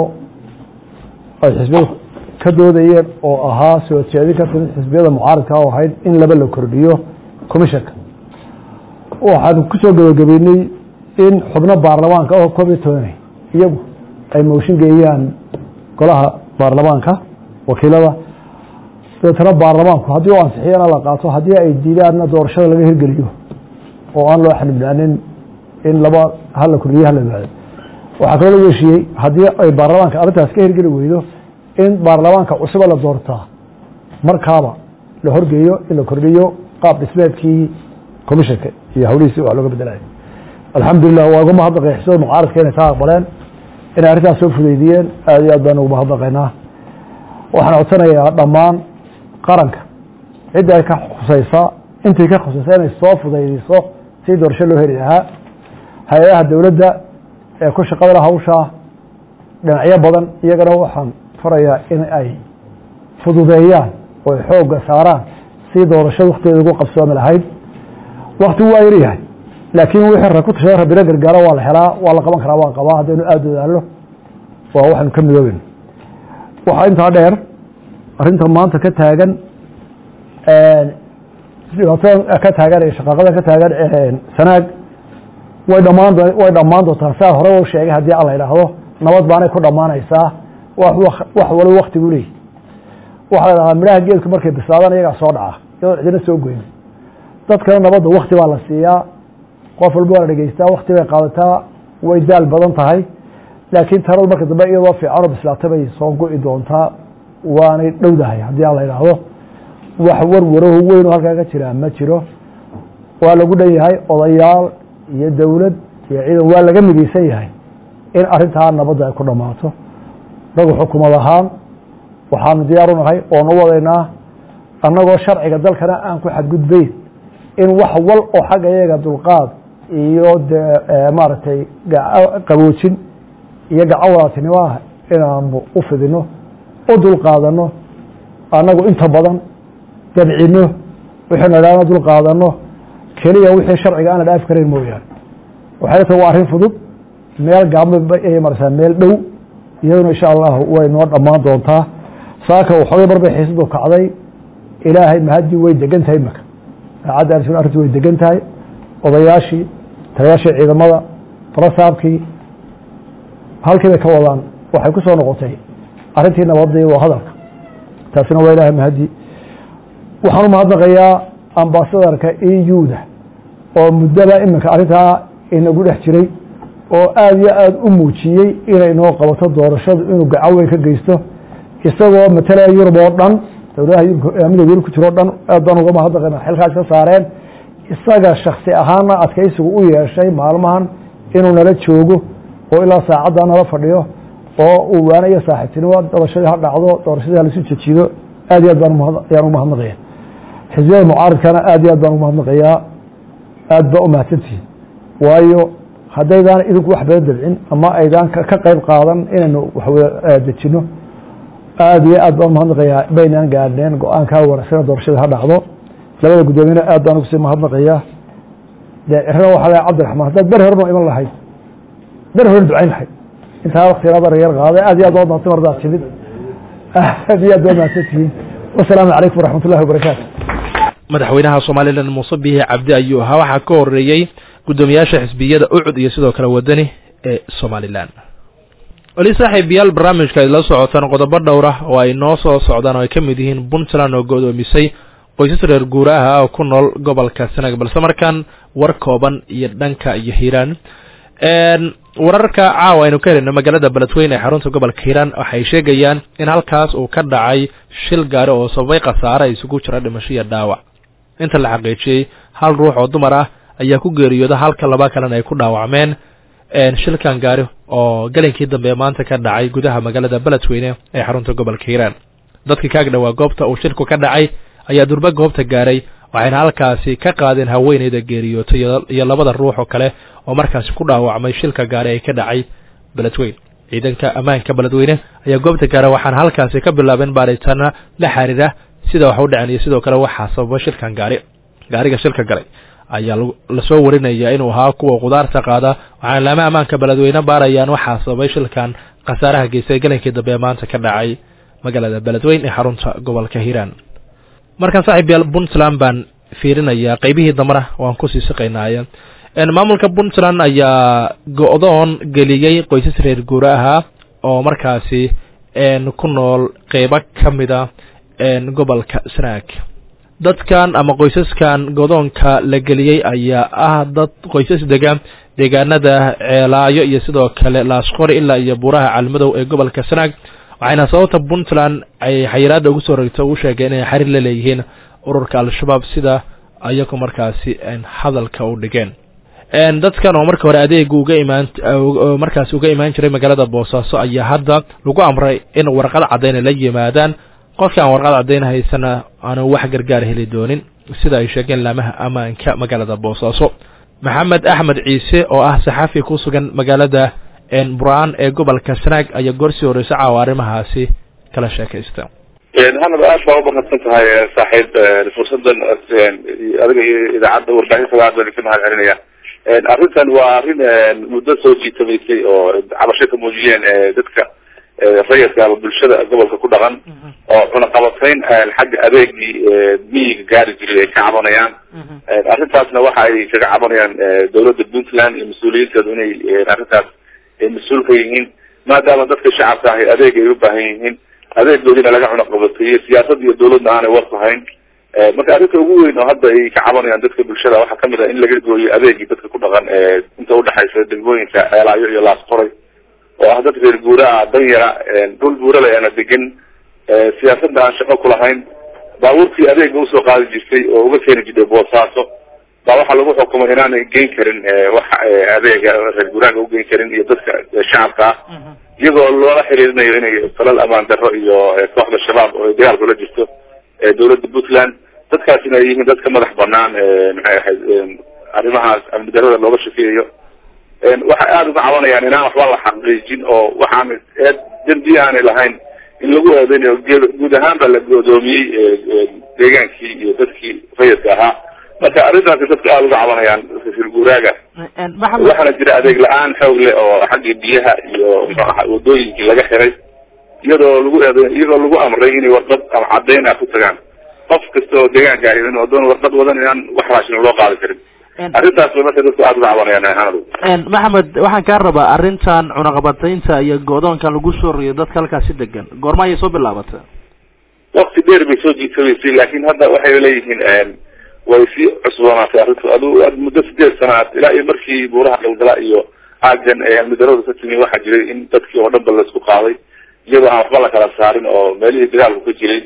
ay xisbiyadu ka doodayeen oo ahaa soo jeedin ka timid xisbiyada mucaaradka oo ahayd in laba la kordhiyo komishanka waxaan ku soo gabagabeynay in xubno baarlamaanka oo koobiye iyagu ay mooshin geeyaan golaha baarlamaanka wakiilada dadka baarlamaanku haddii uu ansixiyana la qaato haddii ay diidaanna doorashada laga hirgeliyo oo aan loo xanibnaanin in laba hal la kordhiyo hal la baado waxa kale lagu heshiiyey haddii ay baarlamaanka arrintaas ka hirgeli weydo in baarlamaanka cusub la doortaa markaaba la horgeeyo in la kordhiyo qaab dhismeedkii komishanka iyo hawlihiisa wax looga bedelayo alxamdulilah waa uga mahadnaqay xisbiyada mucaaradka inay taa aqbaleen inay arrintaas soo fudeydiyeen aad iyo aad baan ugu mahadnaqaynaa waxaan codsanayaa dhammaan qaranka cidda ay ka khusaysaa intii ka khusaysaa inay soo fudaydiso si doorasho loo heli lahaa hay-adaha dowladda ee ku shaqada leh hawshaa dhinacyo badan iyagana waxaan farayaa in ay fududeeyaan oo ay xoogga saaraan si doorashada waktigeeda ugu qabsoomi lahayd waktigu waa yaryahay laakiin wixii rag ku tashada rabbina gargaaro waa la helaa waa la qaban karaa waan qabaa haddaynu aada dadaalno waa waxaynu ka midoobeyn waxaa intaa dheer arrinta maanta ka taagan dhibaatada ka taagan ee shaqaaqada ka taagan sanaag way dhammaan doontaa saa hore u sheegay haddii alla idhaahdo nabad baanay ku dhammaanaysaa wax waliba waktigu leeyahy waxaa la dhahaa midhaha geedku markay bislaadaan iyagaa soo dhaca iyadoo cidina soo goyn dadkana nabadda wakti baa la siiyaa qof walba waa la dhegeystaa wakti bay qaadataa way daal badan tahay laakiin tarada marka dambe iyadoo fiicanoo bislaata bay soo go-i doontaa waanay dhowdahay haddii aan la idhaahdo wax warwaraho weyn oo halkaa ka jiraa ma jiro waa lagu dhan yahay odayaal iyo dowlad iyo ciidan waa laga midaysan yahay in arrintaa nabadda ay ku dhammaato nagu xukumad ahaan waxaanu diyaar u nahay oonu wadaynaa annagoo sharciga dalkana aan ku xadgudbayn in wax wal oo xagga iyaga dulqaad iyo maaragtay qaboojin iyo gacan wadaatinimaah inaanu u fidino u dulqaadano annagu inta badan dabcino wixaynu idhaahno dulqaadano keliya wixii sharciga aana dhaafi karayn mooyaane waxay tahay waa arrin fudud meel gaabma ay maraysaa meel dhow iyaduna insha allahu way noo dhammaan doontaa saaka waxoogay barbay xiisadu kacday ilaahay mahadii way degan tahay imaka saacadda arrintu way degan tahay odayaashii taliyaashii ciidamada farasaabkii halkii bay ka wadaan waxay ku soo noqotay arrintii nabadda iyo hadalka taasina waa ilaahay mahadii waxaan u mahadnaqayaa ambasadarka EU-da oo muddaba iminka arrintaa inagu dhex jiray oo aada iyo aada u muujiyey inay noo qabato doorashadu inuu gacan weyn ka geysto isagoo matalaya yurub oo dhan dowladaha midowga yurub ku jiro o dhan aad baan uga mahadnaqayna xilkaas ka saareen isaga shaksi ahaana adkaysigu u yeeshay maalmahan inuu nala joogo oo ilaa saacadda nala fadhiyo oo uu waana iyo saaxiibtinimo doorashadii ha dhacdo doorashadii halaisu jejido aad iyo aad ayaan u mahadnaqaya xisbiyada mucaaridkana aad iyo aad baan u mahadnaqayaa aad baa u mahadsantihiin waayo haddaydaan idinku wax bala dabcin ama aydaan ka qayb qaadan inaynu wax dejino aad iyo aad baan umahadnaqayaa baynaan gaadhneen go-aankaa wanaagsan doorashada ha dhacdo labada guddoomiyena aad baan ugu sii mahadnaqayaa dee cirana waxaa lahay cabdiraxmaan haddaad ber horeno iman lahayd ber horen ducayn lahayd intaa waktigaada reer qaaday aad iyo aad waa mahadsan mardaad timid aad iyo aad baa mahadsantihiin wasalaamu calaykum waraxmat ullahi wabarakaatu madaxweynaha somalilan muuse bihi cabdi ayuu ahaa waxaa ka horeeyey guddoomiyaasha xisbiyada ucud iyo sidoo kale wadani ee somalilan weli saaxiibayaal barnaamijka ay la socotaan qodobo dhowr ah oo ay noo soo socdaan oo ay ka mid yihiin puntland oo go'doomisay qoysas reer guuraaha oo ku nool gobolka Sanaag balse markaan war kooban iyo dhanka iyo Hiiraan wararka caawa aynu ka helno magaalada Beledweyne ee xarunta gobolka Hiiraan waxay sheegayaan in halkaas uu ka dhacay shil gaari oo sababay khasaare isugu jira dhimasho iyo dhaawac inta la xaqiijiyay hal ruux oo dumar ah ayaa ku geeriyooday halka laba kalena ay ku dhaawacmeen shilkan gaari oo galinkii dambe maanta ka dhacay gudaha magaalada Beledweyne ee xarunta gobolka Hiiraan dadkii ka agdhawaa goobta uu shilku ka dhacay ayaa durba goobta gaaray waxayna halkaasi ka qaadeen haweeneyda geeriyootay iyo labada ruux oo kale oo markaasi ku dhaawacmay shilka gaari ay ka dhacay Beledweyne ciidanka ammaanka Beledweyne ayaa goobta gaaray waxaan halkaasi ka bilaabeen baaritaan la xiriira sida wax u dhacay iyo sidoo kale waxa sababay shilkan gaariga shilka galay ayaa la soo warinaya inuu ahaa kuwa qudaarta qaada waxaan laama ammaanka Beledweyne baarayaan waxa sababay shilkan khasaaraha geystay galinkii dambe maanta ka dhacay magaalada Beledweyne ee xarunta gobolka Hiiraan markan saaxiibayaal Puntland baan fiirinaya qaybihii damara waan ku sii shaqeynaya maamulka Puntland ayaa go'doon geliyay qoysas reer guuraaha oo markaasi ku nool qaybo kamida gobolka Sanaag dadkan ama qoysaskan go'doonka la geliyay ayaa ah dad qoysas deegaanada Ceelaayo iyo sidoo kale Laasqori ilaa iyo Buuraha Calmadow ee gobolka Sanaag waxayna sababta Puntland ay xayiraada ugu soo rogtay u sheegeen inay xiriir la leeyihiin ururka al-shabaab sida ayagu markaasi hadalka u dhigeen dadkan oo markii hore adeeg uga imaan jiray magaalada Boosaaso ayaa hadda lagu amray in warqad cadeyn la yimaadaan qofka aan warqad cadeyn haysana aan wax gargaar heli doonin sida ay sheegeen laamaha ammaanka magaalada Boosaaso Maxamed Axmed Ciise oo ah saxafi ku sugan magaalada Buraan ee gobolka Sanaag ayaa goorsi horeysay caawarimahaasi kala sheekaysta هذا أشبه بخصتها صاحب فرصة هذا إذا عدى وربعين سبعة بنكتبها العلنية أريد وأريد مدة صوتي تميسي أو على شكل موجين ذكر رئيس قال بالشدة قبل كل غن أو قبضين الحاج أبيك مي جارج كعبانيان أريد أصلا واحد كعبانيان دولة بنتلان المسؤولين كدوني أريد المسؤول فيهن ما دام ذكر الشعب صاحي أبيك يبهين adeeg dowladda laga xun qabtay siyaasadda iyo dowladda aan war lahayn marka arrinta ugu weyn oo hadda ay ka cabanayaan dadka bulshada waxa kamid ah in laga gooyo adeegii dadka ku dhaqan inta u dhaxaysa degmooyinka Ceelaayo iyo Laasqori oo ah dad reer guuraa danyara dhul buurale aan degan siyaasadda aan shaqo ku lahayn baabuurtii adeeg u soo qaadi jirtay oo uga keeni jiray Boosaaso baa waxa lagu xukumay inaan ay geyn karin wax adeega reer guuraaga u geyn karin iyo dadka shacabka iyagoo loola xiriirinayo inay falal amaan darro iyo kooxda shabaab oo dagaal kula jirto dowladda Puntland dadkaasina ay yihiin dadka madax banaan maxay ahayd arrimahaas amni darrada looga shaqeeyo waxa aad uga cabanayaan inaan waxba la xaqiijin oo waxaan dambi aan lahayn in lagu eedeeyo guud ahaan la go'doomiyay deegaankii iyo dadkii rayidka ahaa marka arrintaasi dadku aada uga cabanayaan reer guuraaga waxaana jira adeeg la-aan xoog leh oo xagga biyaha iyo wadooyinkii laga xiray iyadoo lagu amray inay warqad ama caddayn ah ku tagaan qof kasta oo deegaanka ah in wadoon warqad wadan inaan wax raashin loo qaadi karin arrintaas bay marka dadku aada uga cabanayaan hanadu maxamed waxaan kaa rabaa arrintan cunaqabataynta iyo go-doonkan lagu soo riyo dadka halkaasi degan goorma ayay soo bilaabatay wakti dheer bay soo jiitamaysay laakiin hadda waxay leeyihiin way sii cusboonaatay arrintu muddo 8 sanaad ilaa iyo markii buuraha galgala iyo aagan midarada ka timi waxaa jiray in dadkii oo dhan ba laisku qaaday iyadoo aan waxba la kala saarin oo meelihii dagaalku ka jiray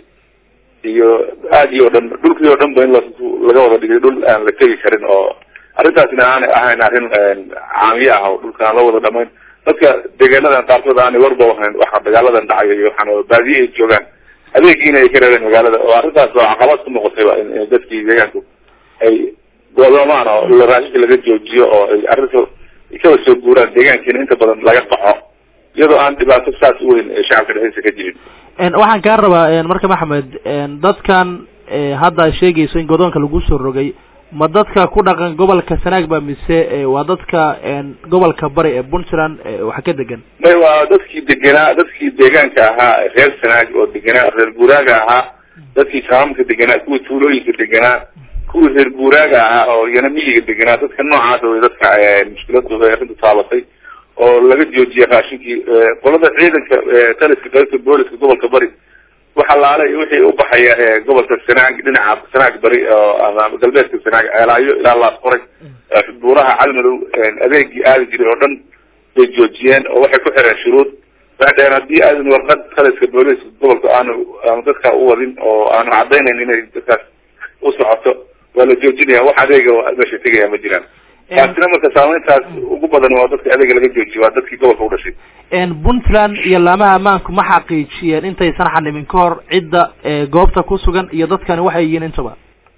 iyo aagii oo dhan dhulkii oo dhan ba in laga wada dhigay dhul aan la tegi karin oo arrintaasina aanay ahayn arrin caamiye ah oo dhulka aan la wada dhamayn dadka deegaanadan qaarkood aanay warba ahayn waxa dagaaladan dhacaya iyo waxaan baadiye ay joogaan adeegiina ay ka reereen magaalada oo arrintaas oo caqabad ku noqotayba in dadkii deegaanku ay go'doomaan oo raashinka laga joojiyo oo ay arrinta kaba soo guuraan deegaankiina inta badan laga qaxo iyadoo aan dhibaato saas u weyn shacabka dhexdiisa ka jirin waxaan kaa rabaa marka maxamed dadkan hadda sheegayso in godoonka lagu soo rogay ma dadka ku dhaqan gobolka sanaag ba mise waa dadka gobolka bari ee puntland waxa ka degan may waa dadkii deegaanka ahaa reer sanaag oo deganaa reer guuraaga ahaa dadkii kaamka deganaa kuwii tuulooyinka deganaa kuwii reer guuraaga ahaa oo iyana miyiga deganaa dadka noocaas way dadka mushkiladooda arrinta taabatay oo laga joojiyay raashinkii qolada ciidanka taliska qaybta booliska gobolka bari waxa laalay wixii u baxaya gobolka sanaag dhinaca sanaag bari oo galbeedka sanaag ceelaayo ilaa laas qoray buuraha calmadow adeegii aadi jiray oo dhan bay joojiyeen oo waxay ku xireen shuruud waxay dhaheen haddii aadan warqad taliska booliska gobolka aanu dadka u wadin oo aanu caddaynayn inay dadkaas u socoto waa la joojinaya wax adeega meesha tegaya ma jiraan taasina marka saameyntaas ugu badan waa dadka adeega laga joojiyo waa dadkii gobolka u dhashay puntland iyo laamaha ammaanku ma xaqiijiyeen intaysan xanimin ka hor cidda goobta ku sugan iyo dadkani waxay yihiin intaba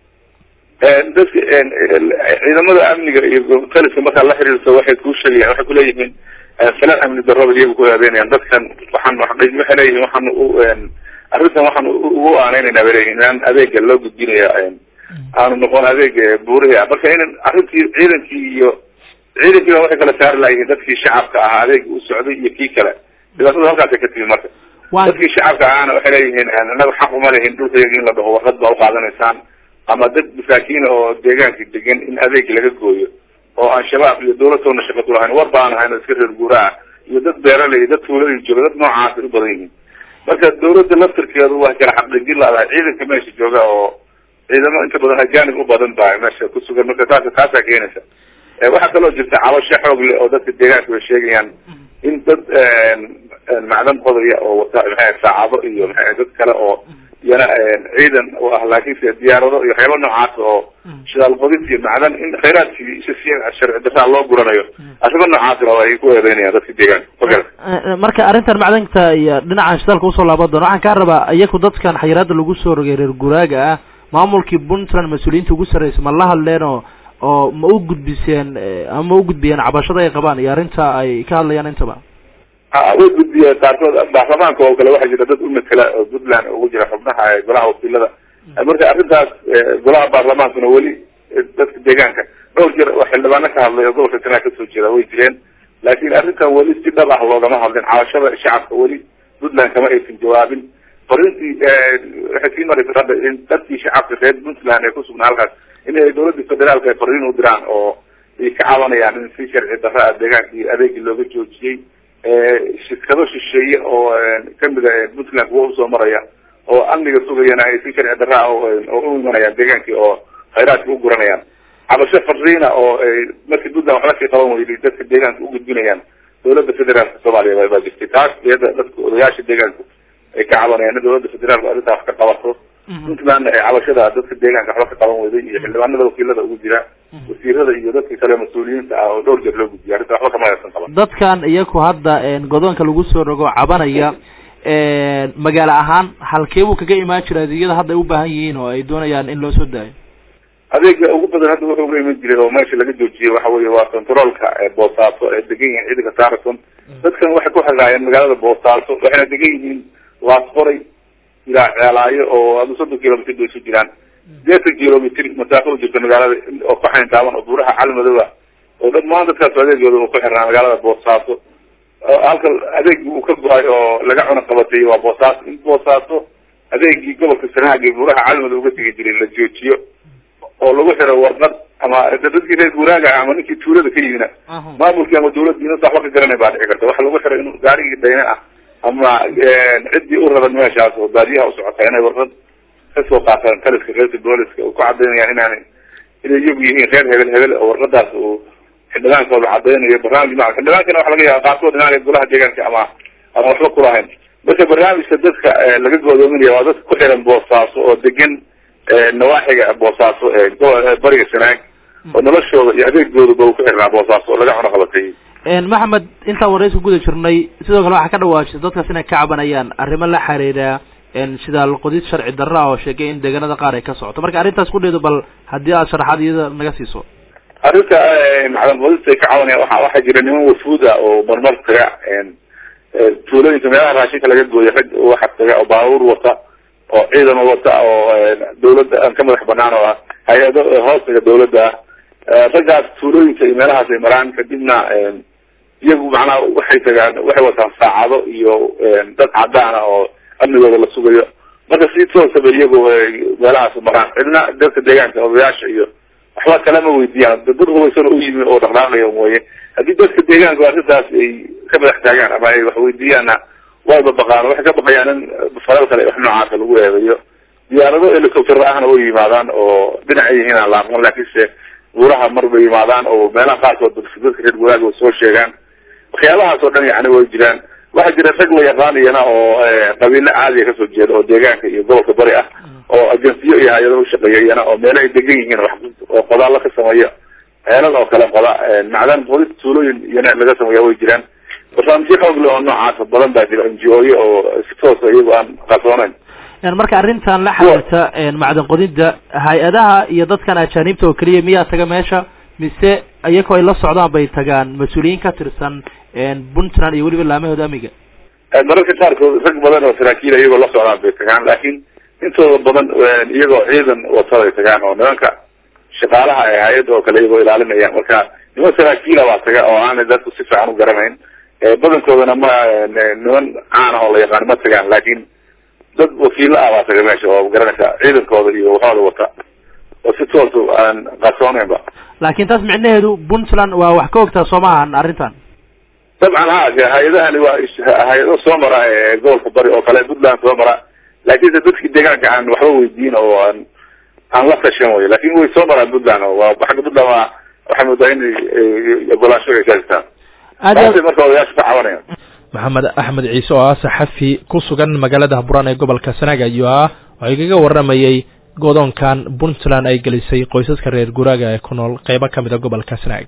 dadka ciidamada amniga iyo taliska markaa la xiriirto waxay kuu sheegayaan waxay kuleeyihiin falan amni darrada iyaga ku eedeynayaan dadkan waxay leeyihiin arrintan waxaan ugu aaneynayna bay leeyihiin inaan adeega loo gudbinaya aanu noqon adeeg buurihi ah marka in arrintii ciidankiiba waxay kala saari layihiin dadkii shacabka ahaa adeeg u socday iyo kii kale dhibaatada halkaasay ka timi marka dadkii shacabka ahaana waxay leeyihiin anaga xaq uma lehin dhulkayga in la dhaho warqad baa uqaadanaysaan ama dad masaakiina oo deegaanka degan in adeeg laga gooyo oo aan shabaab iyo dawladtoona shaqatu lahayn war baan ahayn iska reer guuraha iyo dad beeraley dad tuuladii jooga dad noocaas ay u badan yihiin marka dawladda laftirkeedu waa kala xaqdhigin laadahay ciidanka meesha jooga oo ciidamo inta badan ajaanib u badan baa meesha ku sugan marka taasaa keenaysa waxaa kaloo jirta cabasho xoog leh oo dadka deegaanka way sheegayaan in dad macdan qodaya oo wata maxay saacado iyo maxay dad kale oo iyana ciidan u ah laakiinse diyaarado iyo waxyaaba noocaas oo shidaal qodis iyo macdan in khayraadkii si sharci darraa loo guranayo arrimo noocaas oo ay ku eedeynayaan dadka deegaanka marka arrintan macdanta iyo dhinacan shidaalka usoo laaban doona waxaan kaa rabaa iyaku dadkan xayiraada lagu soo rogay reer guuraaga ah maamulkii puntland mas-uuliyiinta ugu sarreysa ma la hadleen oo ma u gudbiseen ama ma u gudbiyeen cabashada ay qabaan iyo arrinta ay ka hadlayaan intaba way gudbiyeen qaarkood baarlamaanka oo kale waxaa jira dad umatala oo puntland ugu jira xubnaha golaha wakiilada marka arrintaas golaha baarlamaankuna weli dadka deegaanka dhowr jeer oo xildhibaano ka hadlay oo gobolka sanaag kasoo jeeda way jireen laakiin arrintan weli si dhab ah loogama hadlin cabashada shacabka weli puntland kama aysan jawaabin farintii waxay sii maraysa hadda in dadkii shacabka reer puntland ee kusugnaa halkaas in ay dawladda federaalka ay fariin u diraan oo ay ka cabanayaan in si sharci darra deegaankii adeegii looga joojiyey shirkado shisheeye oo kamida puntland kuwa usoo maraya oo amniga sugayana ay si sharci darra oo u imanayaan deegaankii oo khayraadka u guranayaan cabasho fariina oo markii puntland waxba sii qaban weyday dadka deegaanka u gudbinayaan dawladda federaalka soomaaliya baa jirtay taas iyada dadka odayaasha deegaanku ay ka cabanayaan in dawladda federaalku arrintaa wax ka qabato puntland ay cabashada dadka deegaanka waxba ka qaban weyday iyo xildhibaanada wakiilada ugu jira wasiirada iyo dadkii kale mas-uuliyiinta ah oo dhowr jeer loo gudbiyay arrinta waxba kama haysan qaban dadkan iyaku hadda godoonka lagu soo rogo cabanaya magaalo ahaan halkee buu kaga imaan jira adeegyada hadda ay u baahan yihiin oo ay doonayaan in loo soo daayo adeega ugu badan hadda wuxuu uga iman jiray oo meesha laga joojiyey waxa weeye waa controolka boosaaso ay degan yihiin ciidanka saarison dadkan waxay ku xagaayeen magaalada boosaaso waxayna degan yihiin laas qoray ilaa ceelaayo oo adu 30 kilomitr bay isu jiraan deetan kilomitr masaafo u jirta magaalada oo ku xayntaaban oo buuraha calmadooda oo dhammaan dadkaas adeegooda uu ku xirnaa magaalada Boosaaso halka adeeg uu ka go'ay oo laga cuna qabatay waa Boosaaso in Boosaaso adeegii gobolka Sanaag ee buuraha calmadooda uga tagi jiray la joojiyo oo lagu xiro warqad ama dadkii reer guuraaga ama ninkii tuulada ka yimina maamulkii ama dawladdiina sax wax ka garanay baa dhici karta waxa lagu xiray inuu gaarigii dayna ah ama ciddii u raban meeshaas oo baadiyaha u socotay inay warqad kasoo qaataan taliska reerka booliska oo ku cadeynayaan inay iyagu yihiin reer hebel oo warqadaas uu xildhibaankooda cadeynayo barnaamij xildhibaankana waxa laga yaabaa qaarkood inaan golaha deegaanka ama waxba ku lahayn marka barnaamijka dadka laga go'doominayo waa dadka ku xiran Boosaaso oo degan nawaaxiga Boosaaso bariga Sanaag oo noloshooda iyo adeegooda uu ku xirnaa Boosaaso oo laga cuna qabatay maxamed inta waraysi guda jirnay sidoo kale waxa ka dhawaashay dadkaas inay ka cabanayaan arrimo la xiriira sida qodid sharci darro oo sheegay in deegaanada qaar ay ka socoto marka arrintaas ku dheedo bal haddii aad sharaxaad iyada naga siiso arrinta macdan qodista ka cabanaya waxa jira niman wafuuda oo marmar taga tuulooyinka meelaha raashinka laga gooyo rag waxa taga oo baabuur wata oo ciidan wata oo dawladda aan ka madax banaan oo hay'ado hoostiga dawladda raggaas tuulooyinka iyo meelahaas ay maraan kadibna iyagu macnaha waxay tagaan waxay wataan saacado iyo dad cadaan ah oo amnigooda la sugayo marka si toosaba iyagu meelahaas maraan cidna dadka deegaanka odayaasha iyo waxba kale ma weydiiyaan dad hubaysan u yimi oo dhaqdhaqaaqaya mooye haddii dadka deegaanka arrintaas ay ka madax taagaan ama ay wax weydiiyaanna wayba baqaan waxay ka baqayaan in falal kale wax noocaasa lagu eedayo diyaarado helicopter ahna way yimaadaan oo dhinaca yihiin aan la aqoon laakiinse buuraha marba yimaadaan oo meelaha qaarkood dadka reer guuraaga soo sheegaan waxyaabahaas oo dhan yani way jiraan waxaa jira rag la yaqaanayana oo qabiilo caadiya kasoo jeeda oo deegaanka iyo gobolka bari ah oo agensiyo iyo hay-ado ushaqeeyayana oo meelo ay degan yihiin oo qodaalla ka sameeya ceelal oo kale qoda macdan qodid tuulooyin iyana laga sameeya way jiraan barnaamijyo xoog leh oo noocaasa badan baa jira NGO-yo oo si toosa iyagu aan qarsoonayn marka arrintan la xiriirta macdan qodida hay-adaha iyo dadkan ajaanibta oo kaliya miyaa taga meesha mise iyagoo ay la socdaan bay tagaan mas-uuliyiin ka tirsan Puntland iyo weliba laamahooda amiga mararka qaarkood rag badan oo saraakiil iyagoo la socdaan bay tagaan laakiin intooda badan iyagoo ciidan watada ay tagaan oo nimanka shaqaalaha ee hay-adda oo kale iyagoo ilaalinayaan marka niman saraakiila baa taga oo aanay dadku si fiican u garanayn badankoodana ma niman caan ah oo la yaqaan ma tagaan laakiin dad wakiilo ah baa taga meesha oo garanaysa ciidankooda iyo waxooda wata oo si toos aan qarsoonaynba laakiin taas micnaheedu Puntland waa wax ka ogtaa Soomaaliya arrintan طبعا hay-adahani waa hay-ado soo mara gobolka bari oo kale Puntland soo mara laakiin dadka deegaanka aan waxba weydiin oo aan la tashan way laakiin way soo maraan Puntland oo waxa Puntland waxa moodaa in ogolaansho ay jirtaan marka odayaasha ka cabanayaan maxamed axmed ciise oo ah saxafi ku sugan magaalada Buraan ee gobolka Sanaag ayuu waxay kaga waramayay go'doonkan Puntland ay gelisay qoysaska reer guuraaga ee ku nool qaybo kamid ah gobolka Sanaag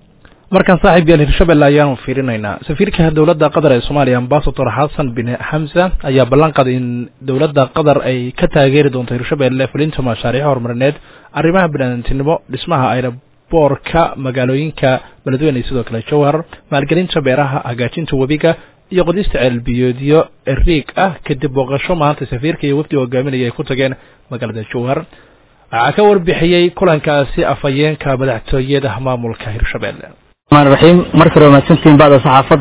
markan saaxiib yaal Hirshabelle ayaan fiirinaynaa safiirka dawladda Qatar ee Soomaaliya Ambassador Hassan bin Hamza ayaa ballan qaaday in dawladda Qatar ay ka taageeri doonto Hirshabelle fulinta mashaariic horumarineed arrimaha bini'aadantinimo dhismaha aeroboorka magaalooyinka beledweyne sidoo kale Jowhar maalgelinta beeraha hagaajinta wabiga iyo qodista ceelbiyoodyo riig ah kadib booqasho maanta safiirka iyo wafdi hogaaminaya ay ku tageen magaalada Jowhar waxaa ka warbixiyay kulankaasi afayeenka madaxtooyada maamulka Hirshabelle الرحيم مركز ومسنتين بعد صحافة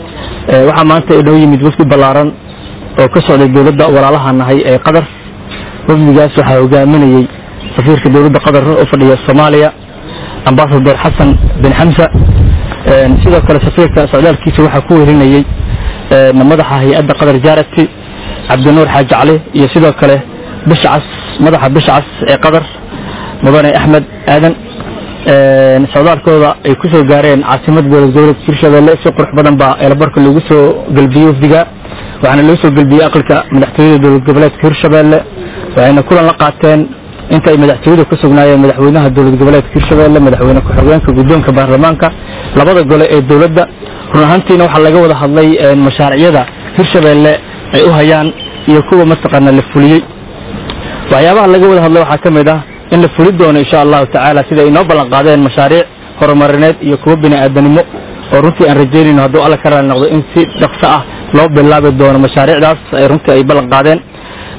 waxaa maanta inoo yimid wafdi balaaran oo ka socday dawladda walaalaha nahay ee Qatar wafdigaas waxa hogaaminayay safiirka dawladda Qatar oo fadhiya Soomaaliya Ambassador Hassan bin Hamza sidoo kale safiirka socdaalkiisa waxa ku weerinayay madaxa hay'adda Qatar Jarati Cabdinuur Xaaji Cali iyo sidoo kale madaxa Bishcas ee Qatar mudane Ahmed Aadan socdaalkooda ay ku soo gaareen caasimada dawladda Hirshabelle si qurux badan baa eelbarka lagu soo galbiyay wafdiga waxaana loo soo galbiyay aqalka madaxtooyada dawlad goboleedka Hirshabelle waxayna kulan la qaateen inta ay madaxtooyada ku sugnaayeen madaxweynaha dawlad goboleedka Hirshabelle madaxweyne ku-xigeenka guddoonka baarlamaanka labada gole ee dawladda run ahaantiina waxa laga wada hadlay mashaariicda Hirshabelle ay u hayaan iyo kuwa mataqaana la fuliyay waxyaabaha laga wada hadlay waxa kamid ah in la fuli doono insha Allah ta'ala sida inoo ballan qaadeen mashaariic horumarineed iyo kuwa bini'aadanimo oo runtii aan rajeynayno hadduu alla ka raali noqdo in si dhaqso ah loo bilaabi doono mashaariicdaas ay runtii ay ballan qaadeen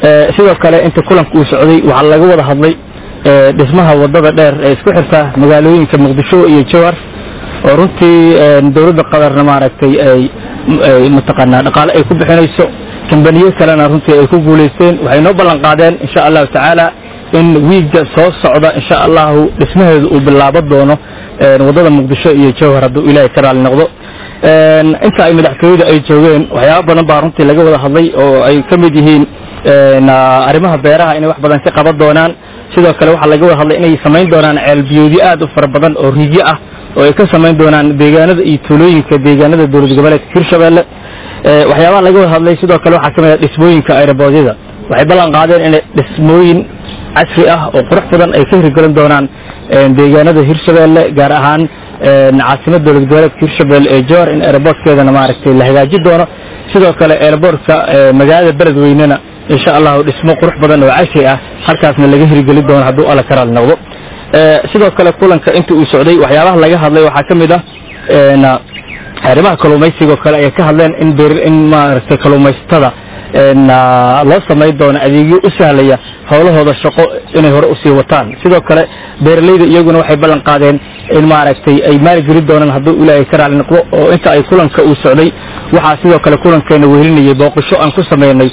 sidoo kale inta kulanka uu socday waxa laga wada hadlay dhismaha wadada dheer ee isku xirta magaalooyinka Muqdisho iyo Jowhar oo runtii dawladda qadarna maaragtay ay mataqaanaa dhaqaale ay ku bixinayso kambaniyo kalena runtii ay ku guuleysteen waxay noo ballan qaadeen insha Allah taala in wiiga soo socda insha Allah dhismaheedu uu bilaabo doono wadada Muqdisho iyo Jowhar hadduu Ilaahay ka raali noqdo inta ay madaxtooyada ay joogeen waxyaabo badan baa runtii laga wada hadlay oo ay ka mid yihiin arrimaha beeraha inay wax badan ka qaban doonaan sidoo kale waxa laga wada hadlay inay sameyn doonaan ceelbiyoodi aad u fara badan oo riyo ah oo ay ka sameyn doonaan deegaanada iyo tuulooyinka deegaanada dawlad goboleedka Hirshabelle waxyaabaha laga wada hadlay sidoo kale waxa kamid ah dhismooyinka aeroboortyada waxay ballan qaadeen in dhismooyin casri ah oo qurux badan ay ka hirgelin doonaan deegaanada Hirshabelle gaar ahaan caasimada dawlad goboleedka Hirshabelle ee Jowhar in aeroboortkeedana maaragtay la hagaajin doono sidoo kale aeroboortka magaalada beledweynena insha Allah dhismo qurux badan oo casri ah halkaasna laga hirgelin doono hadduu alla ka raali noqdo sidoo kale kulanka inta uu socday waxyaabaha laga hadlay waxa kamid ah arrimaha kalluumaysiga kale ay ka hadleen in maaragtay kalluumaysatada loo sameeyo doono adeegyo u sahlaya hawlahooda shaqo inay hore u sii wataan sidoo kale beeralayda iyaguna waxay ballan qaadeen in maaragtay ay maalgelin doonaan hadduu Ilaahay ka raali noqdo oo inta ay kulanka uu socday waxa sidoo kale kulankeena wehelinayay booqasho aan ku sameeynay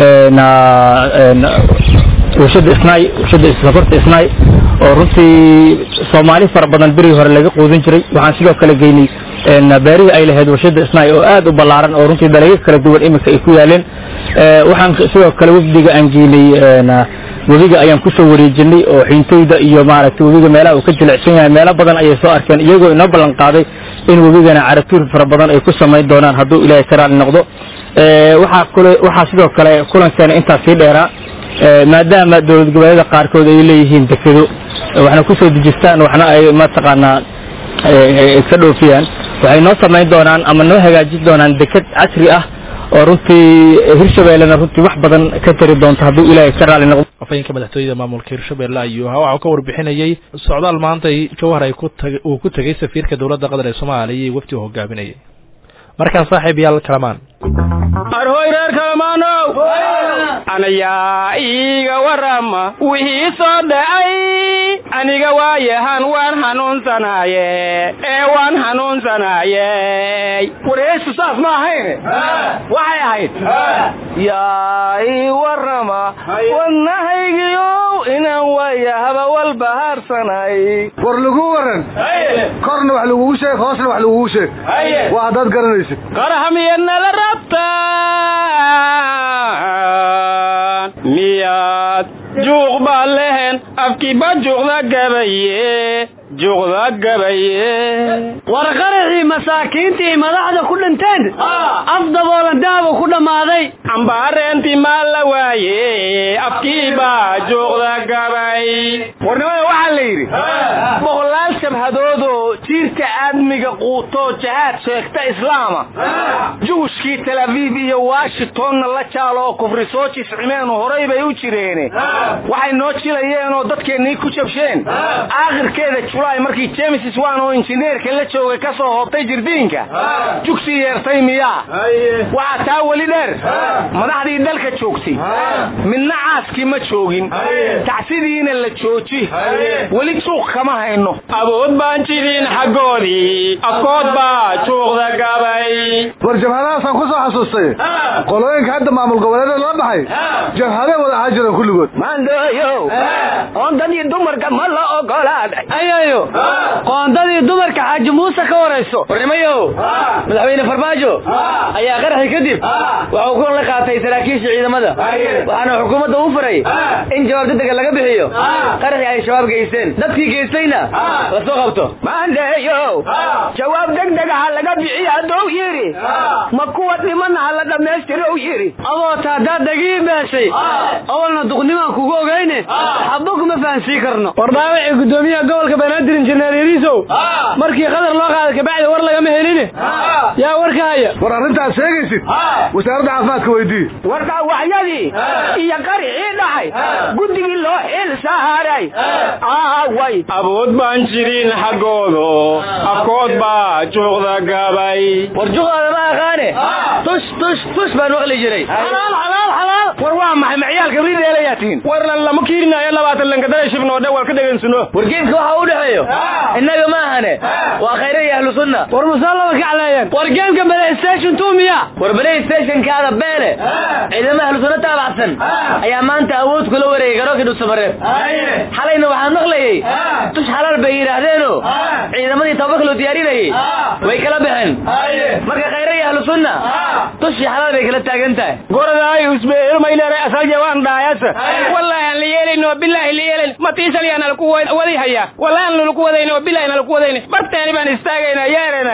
washada safarta isnaay oo runtii Soomaali fara badan bari hore laga quudin jiray waxaan sidoo kale geynay beerihii ay lahayd washada isnaay oo aad u ballaaran oo runtii dalagyo kala duwan iminka ay ku yaaleen waxaan sidoo kale wafdiga aan geynay wabiga ayaan ku soo wareejinay oo xiintayda iyo maaragtay wabiga meelaha uu ka jilicsan yahay meelo badan ayay soo arkeen iyagoo inoo ballan qaaday in wabigana caratuur fara badan ay ku sameyn doonaan hadduu Ilaahay ka raali noqdo waxa sidoo kale kulankeena intaas sii dheeraa maadaama dawlad goboleedyada qaarkood ay leeyihiin dekedo waxna ku soo dejistaan waxna ay mataqaanaa ka dhoofiyaan waxay noo sameyn doonaan ama noo hagaajin doonaan deked casri ah oo runtii Hirshabelle runtii wax badan ka tari doonto hadduu Ilaahay ka raali noqdo afayinka madaxtooyada maamulka Hirshabelle ayuu waxa ka warbixinayay socdaal maanta Jowhar ay ku tagay safiirka dawladda qatar ee Soomaaliya iyo wafdi hogaaminayay markaan saaxiibayaal kalamaan arhoy reer kalamaano anaya iiga warama wixii soo dhacay aniga waayahan waan hanuunsanaaye wareesu saas ma ahayn waxay ahayd yaa ii warama wadnahaygiyo inaan waayahaba walbahaarsanay war lagu waran korna wax lagugu sheeg hoosna wax lagugu sheeg waa haddaad garanaysid qarhamiyadna la rabtaan miyaad juuq baa lehen afkiiba juuqda gabaye warqarixii masaakiintii madaxda ku dhinteen afdaboolan daaba ku dhammaaday ambaareenti maa la waaye afkiiba juuqda gabay warnimada waxaa la yidhi boqolaal shabhadoodoo jiirka aadmiga quutoo jahaad sheegta islaama juushkii Tel Aviv iyo Washingtonna la jaaloo kufri soo jiscimeen horay bay u jireen waxay noo jilayeen oo dadkeenii ku jabsheen aakhirkeeda July markii James Swan oo injineerka la joogay ka soo hoobtay jirdiinka jugsi yeertay miyaa waxa taa wali dheer madaxdii dalka joogtay midna caaski ma joogin tacsidiina la jooji wali suuq kama hayno awood baan jirin xagoodii afkood baa juuqda gabay war jabhadaasaan ku soo xasuustay qolooyinka hadda maamul goboleedyada la baxay jabhada wada haajiran kulligood maandooyo qoondadii dumarka ma la ogolaaday ayayo qoondadii dumarka xaaji muuse ka warayso warnimayo madaxweyne Farmaajo ayaa qaraxi kadib waxa uu la qaatay saraakiisha ciidamada waxaana xukuumadda u faray in jawaab degdeg laga bixiyo qaraxi ay shabaab geysteen dadkii geystayna la soo qabto maandooyo jawaab degdeg ah laga bixiyo adoo yiri ma kuwa dhimanaha la dhameystiro yiri adoo taada dagii meeshay awalna duqnimo kugu ogeyne xabuk ma fahansi karno warbaahici gudoomiyaha gobolka Banaadir injineer Yariso markii qadar loo qaaday ka bacdi war laga mehelin yaa warkaaya war arintaas sheegaysid wasaaradda caafimaadka weydii warka waxyadii iyo qarixii dhaxay gudigii loo xil saaray way awood baan jirin xagoodo afkood baa juuqda gabay war juuqda ma aqaane tush baan waqli jiray war waa maxay macyaal gabriil eelayaatiin war lama kiirinayo 20 lankadada shibnoo dhawal ka dhageensano war geemka waxa u dhaxeeyo innaga ma ahane waa khayray ahlu sunna war musallama ka calaayeen war geemka PlayStation 2 miya war PlayStation kaada beele ciidamada ahlu sunna taabacsan ayaa maanta awood kula wareegay garoonka Dhuusamareeb xalayna waxaan maqlayay tush xalaal bay yiraahdeenoo ciidamadii tababar loo diyaarinayay way kala baxeen marka khayray ahlu sunna tush xalaal bay kala taagan tahay goraday usbeer ma ilaahay asal jawaan daayasa wallahi aan leeyayno billahi leeyay ma tiisaliyana ku wadi haya wallahi aan ku wadayno billahi aan ku wadayno bartaani baan istaagayna yeerana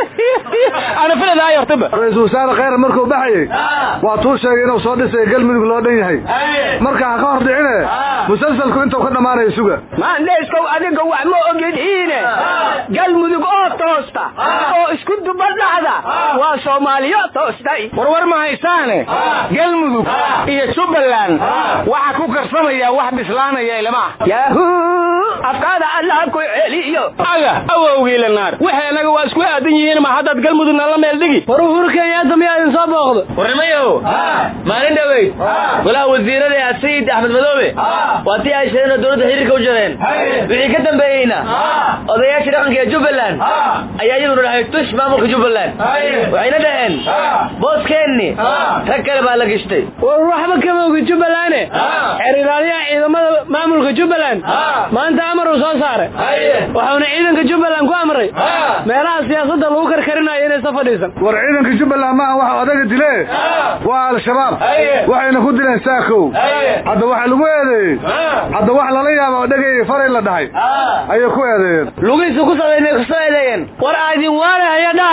ana filada yartaba raiisul wasaare khayr markuu baxay waa tuu sheegay inuu soo dhisay galmudug loo dhan yahay marka ka hor dhicine musalsalku intuu ka dhamaanay suga ma leeskow adiga wax ma ogidhiine galmudug oo toosta oo isku dubadhacda waa Soomaaliya toostay war ma haysaane galmudug iyo Jubbaland waxa ku karsamaya wax bislaanaya ilama afkaada Allah ku celiyo aga awowgii la naar waxaanaga waa isku aadan yihiin ma hadad galmudugna la meel dhigi war ururkaya damiyaan soo booqdo warmayo maalin dhaweey wala wasiirada Sayid Ahmed Madoobe waati ay sheegeen dawladda xiriirka u jireen wixii ka dambeeyayna odayaasha dhaqanka Jubbaland ayaa iyaguna dhahay tush maamulka Jubbaland waxayna dhaheen booskeeni rag kale baa la gashtay war waxba kama ogi Jubbaland xiriirada ciidamada maamulka Jubbaland maanta amar soo saaray waxaana ciidanka Jubbaland ku amray meelaha siyaasadda lagu karkarinayo inay safadhiisan war ciidanka Jubbaland ma waxa odaga dilay waa al-shabaab waxayna ku dileen saakow hadda waxa lagu eedeeyay hadda wax la yaabo dhagay faray la dhahay ayay ku eedeeyeen lugiisu ku sameeyeen war aadin waana hayada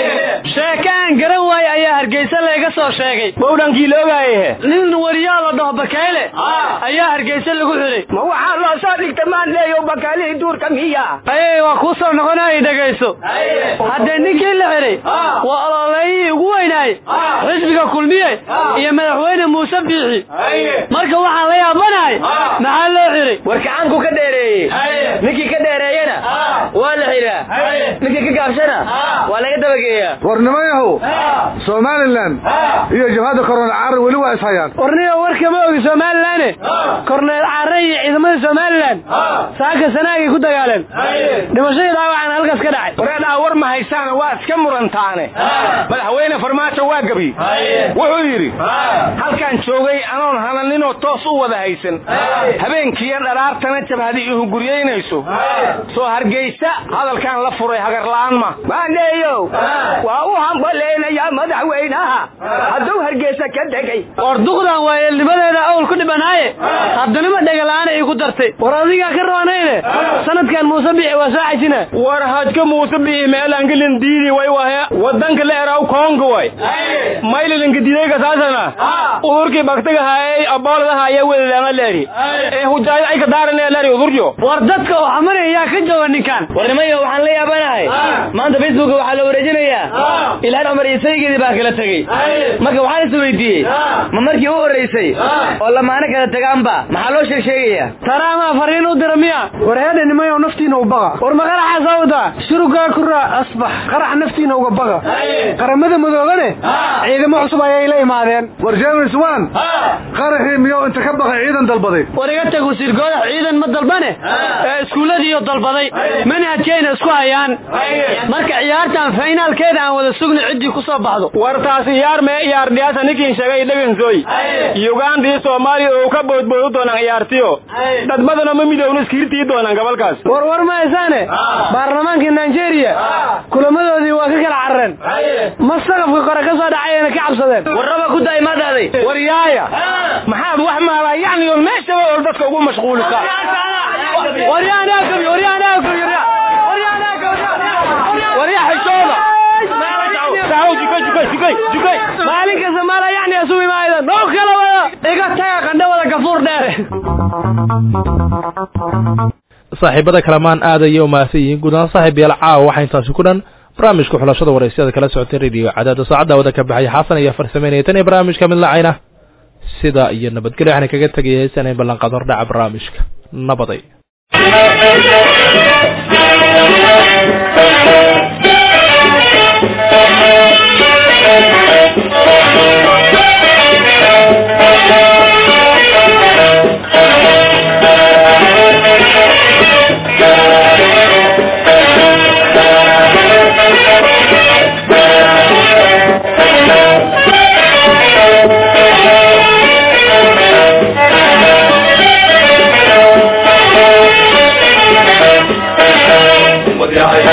sheekan garan way ayaa Hargeysa laga soo sheegay bowdankii loogaayay nin wariyaal la dhaho Bakayle ayaa Hargeysa lagu xiray ma waxa loo soo dhigtay maan leeyo Bakayle duurka miya waa ku soo noqonay dhageyso hadda ninkii la xiray waa ololay ugu weynaay xisbiga kulmiye iyo madaxweyne Muuse Biixi marka waxa la yaabanaay maxaa loo xiray war kacanku ka dheereeyay ninkii ka dheereeyana waa la xiraa ninkii ka gaabshana waa laga dabageeyaa warnimayahu Somaliland iyo jabhada Korneel Caare wali waa ishayaan warniyo warka ma ogi Somaliland Korneel Caare iyo ciidamada Somaliland saaka sanaagii ku dagaaleen dhimashada waxaan halkaas ka dhacay wareeda war ma haysaan waa iska murantaane madaxweyne Farmaajo waa gabi wuxuu yiri halkaan joogay anoon halaninoo toos u wada haysan habeenkii dharaartana jabhadii uu guriyeynayso soo Hargeysa hadalkan la furay hagar la'aan ma maaneeyo waa u hambaleenaya madaxweynaha hadduu Hargeysa ka degay orduqdan waa ilmadeeda awl ku dhibanaaye haddana ma dhagalaan ay ku dartay war adiga ka roonayne sanadkan Muuse Biixi waa saacina war hajka Muuse Biixi meelan gelin diidi way waa wadanka la eraw Kongo way maylan gadiday ka taasana ururkii bagtaga hay abalada hay weelana leeri hujaay ay ka daaranay leeri ururjo war dadka oo xamaraya ka jooga ninkan warnimayo waxaan la yaabanahay maanta Facebook waxa la wareejinayaa ilaa Umar Isaygeedii baa kala tagay marka waxaan is weydiiyay ma markii uu horeysay oo lamaana kala tagaanba maxaa loo sheegayaa taraama fariin u diramiya war heeda nimayo naftiina u baqa war ma qaraxa sawda shuruga kura asbax qarax naftiina uga baqa qaramada madoobane ciidamo cusub ay la imaadeen war James Wan qaraxii miyo inta ka baqay ciidan dalbaday war iga tago sirgooda ciidan ma dalbane iskuuladii oo dalbaday manhajkeena isku hayaan marka ciyaartan finalkeeda aan wada sugno cidii ku soo baxdo war taas ciyaar ma ciyaar dhiyaasa ninkii sheegay dhagansoy Uganda iyo Soomaaliya oo ka boodboodo doonaan ciyaartiyo dad badan ma midowna iskirtii doonaan gobolkaas war ma haysaane baarlamaanka Nigeria kulamadoodii waa ka kala carreen masaqafka kore ka soo dhacayna ka cabsadeen warraba ku daaymadaday war yaaya maxaad wax maala yani meesha oo dadka ugu mashquulka وريا حشوده تعالوا جكاي مالك زمالا يعني اسوي ما اذا نو كلا ولا iga taga qandha wada gafuur dheer saaxiibada kalamaan aad ay u maasayeen gudaha saaxiibayal caaw waxa intaas ku dhan barnaamijka xulashada wareysyada kala socotay radio cadaada saacada wada ka baxay xasan iyo farsameynaya tan barnaamijka mid lacayna sida iyo nabadgelyo waxaan kaga tagayay sanay ballan qadar dhaca barnaamijka nabaday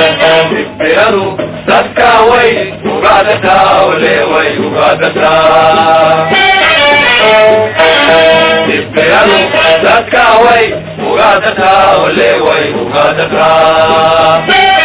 Dibiradu dadka way ugaadataa ole way ugaadataa Dibiradu dadka way ugaadataa ole way ugaadataa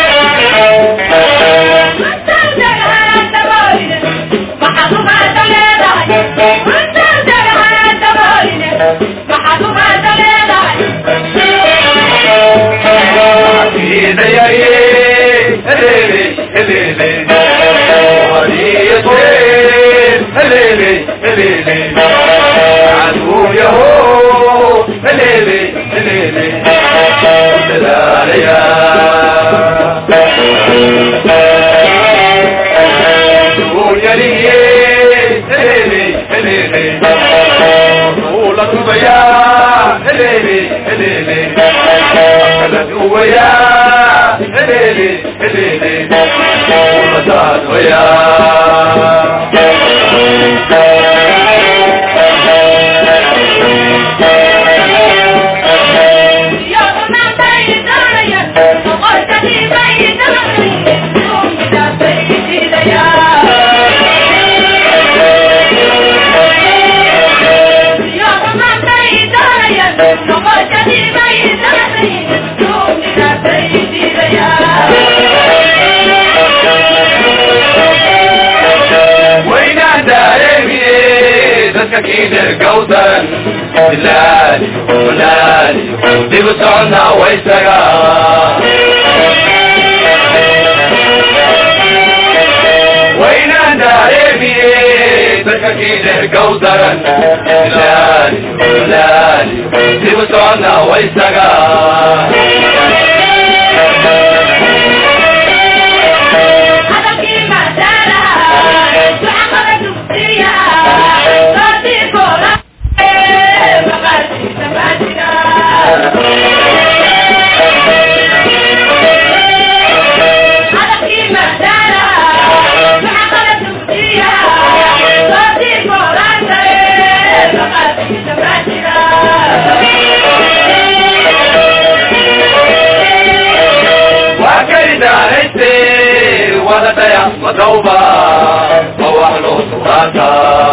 بسعنا ويسرا وين داربي تكاكيد الجودرا لالي لالي بسعنا ويسرا مدوبة ووحلو سواتا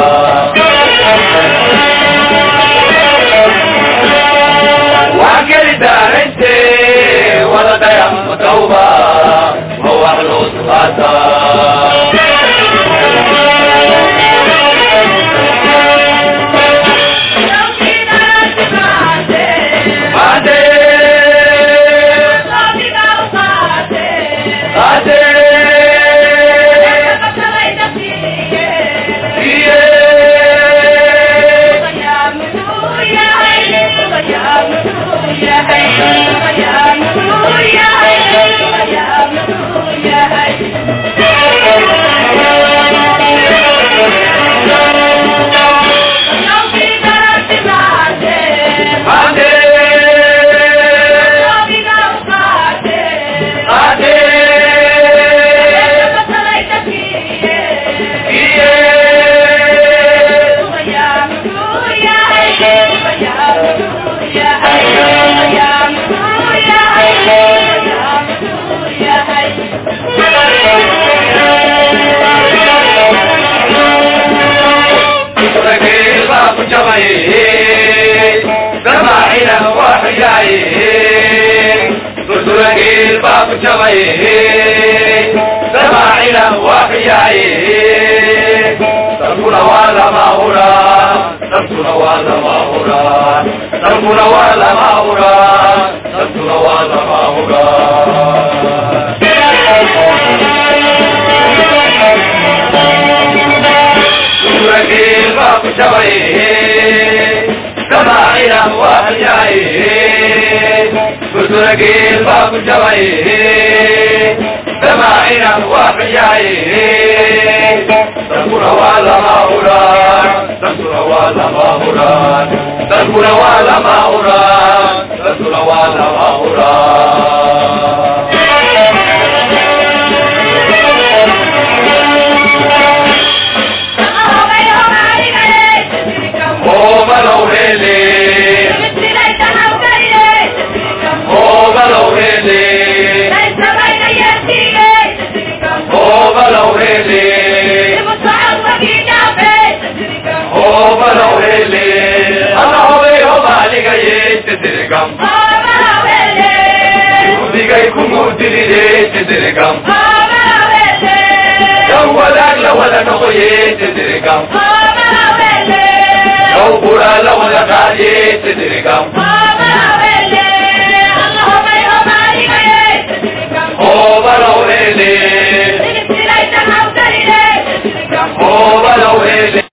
وعكري دارنتي ولا دايا مدوبة ووحلو سواتا سماعنا وحيائه تركنا ولا ما هنا تركنا ولا ما هنا تركنا ولا ما هنا تركنا ولا ما هنا تركي الباب شويه سماعنا وحيائه تركي الباب شويه سماعنا وحيائه تركنا ولا ما هنا تركنا ولا ما هنا تركنا ولا ما هنا تركنا ولا ما هنا dirire tidirigam Yow wadaag la wada noqoye tidirigam Yow bura la wada qaadiye tidirigam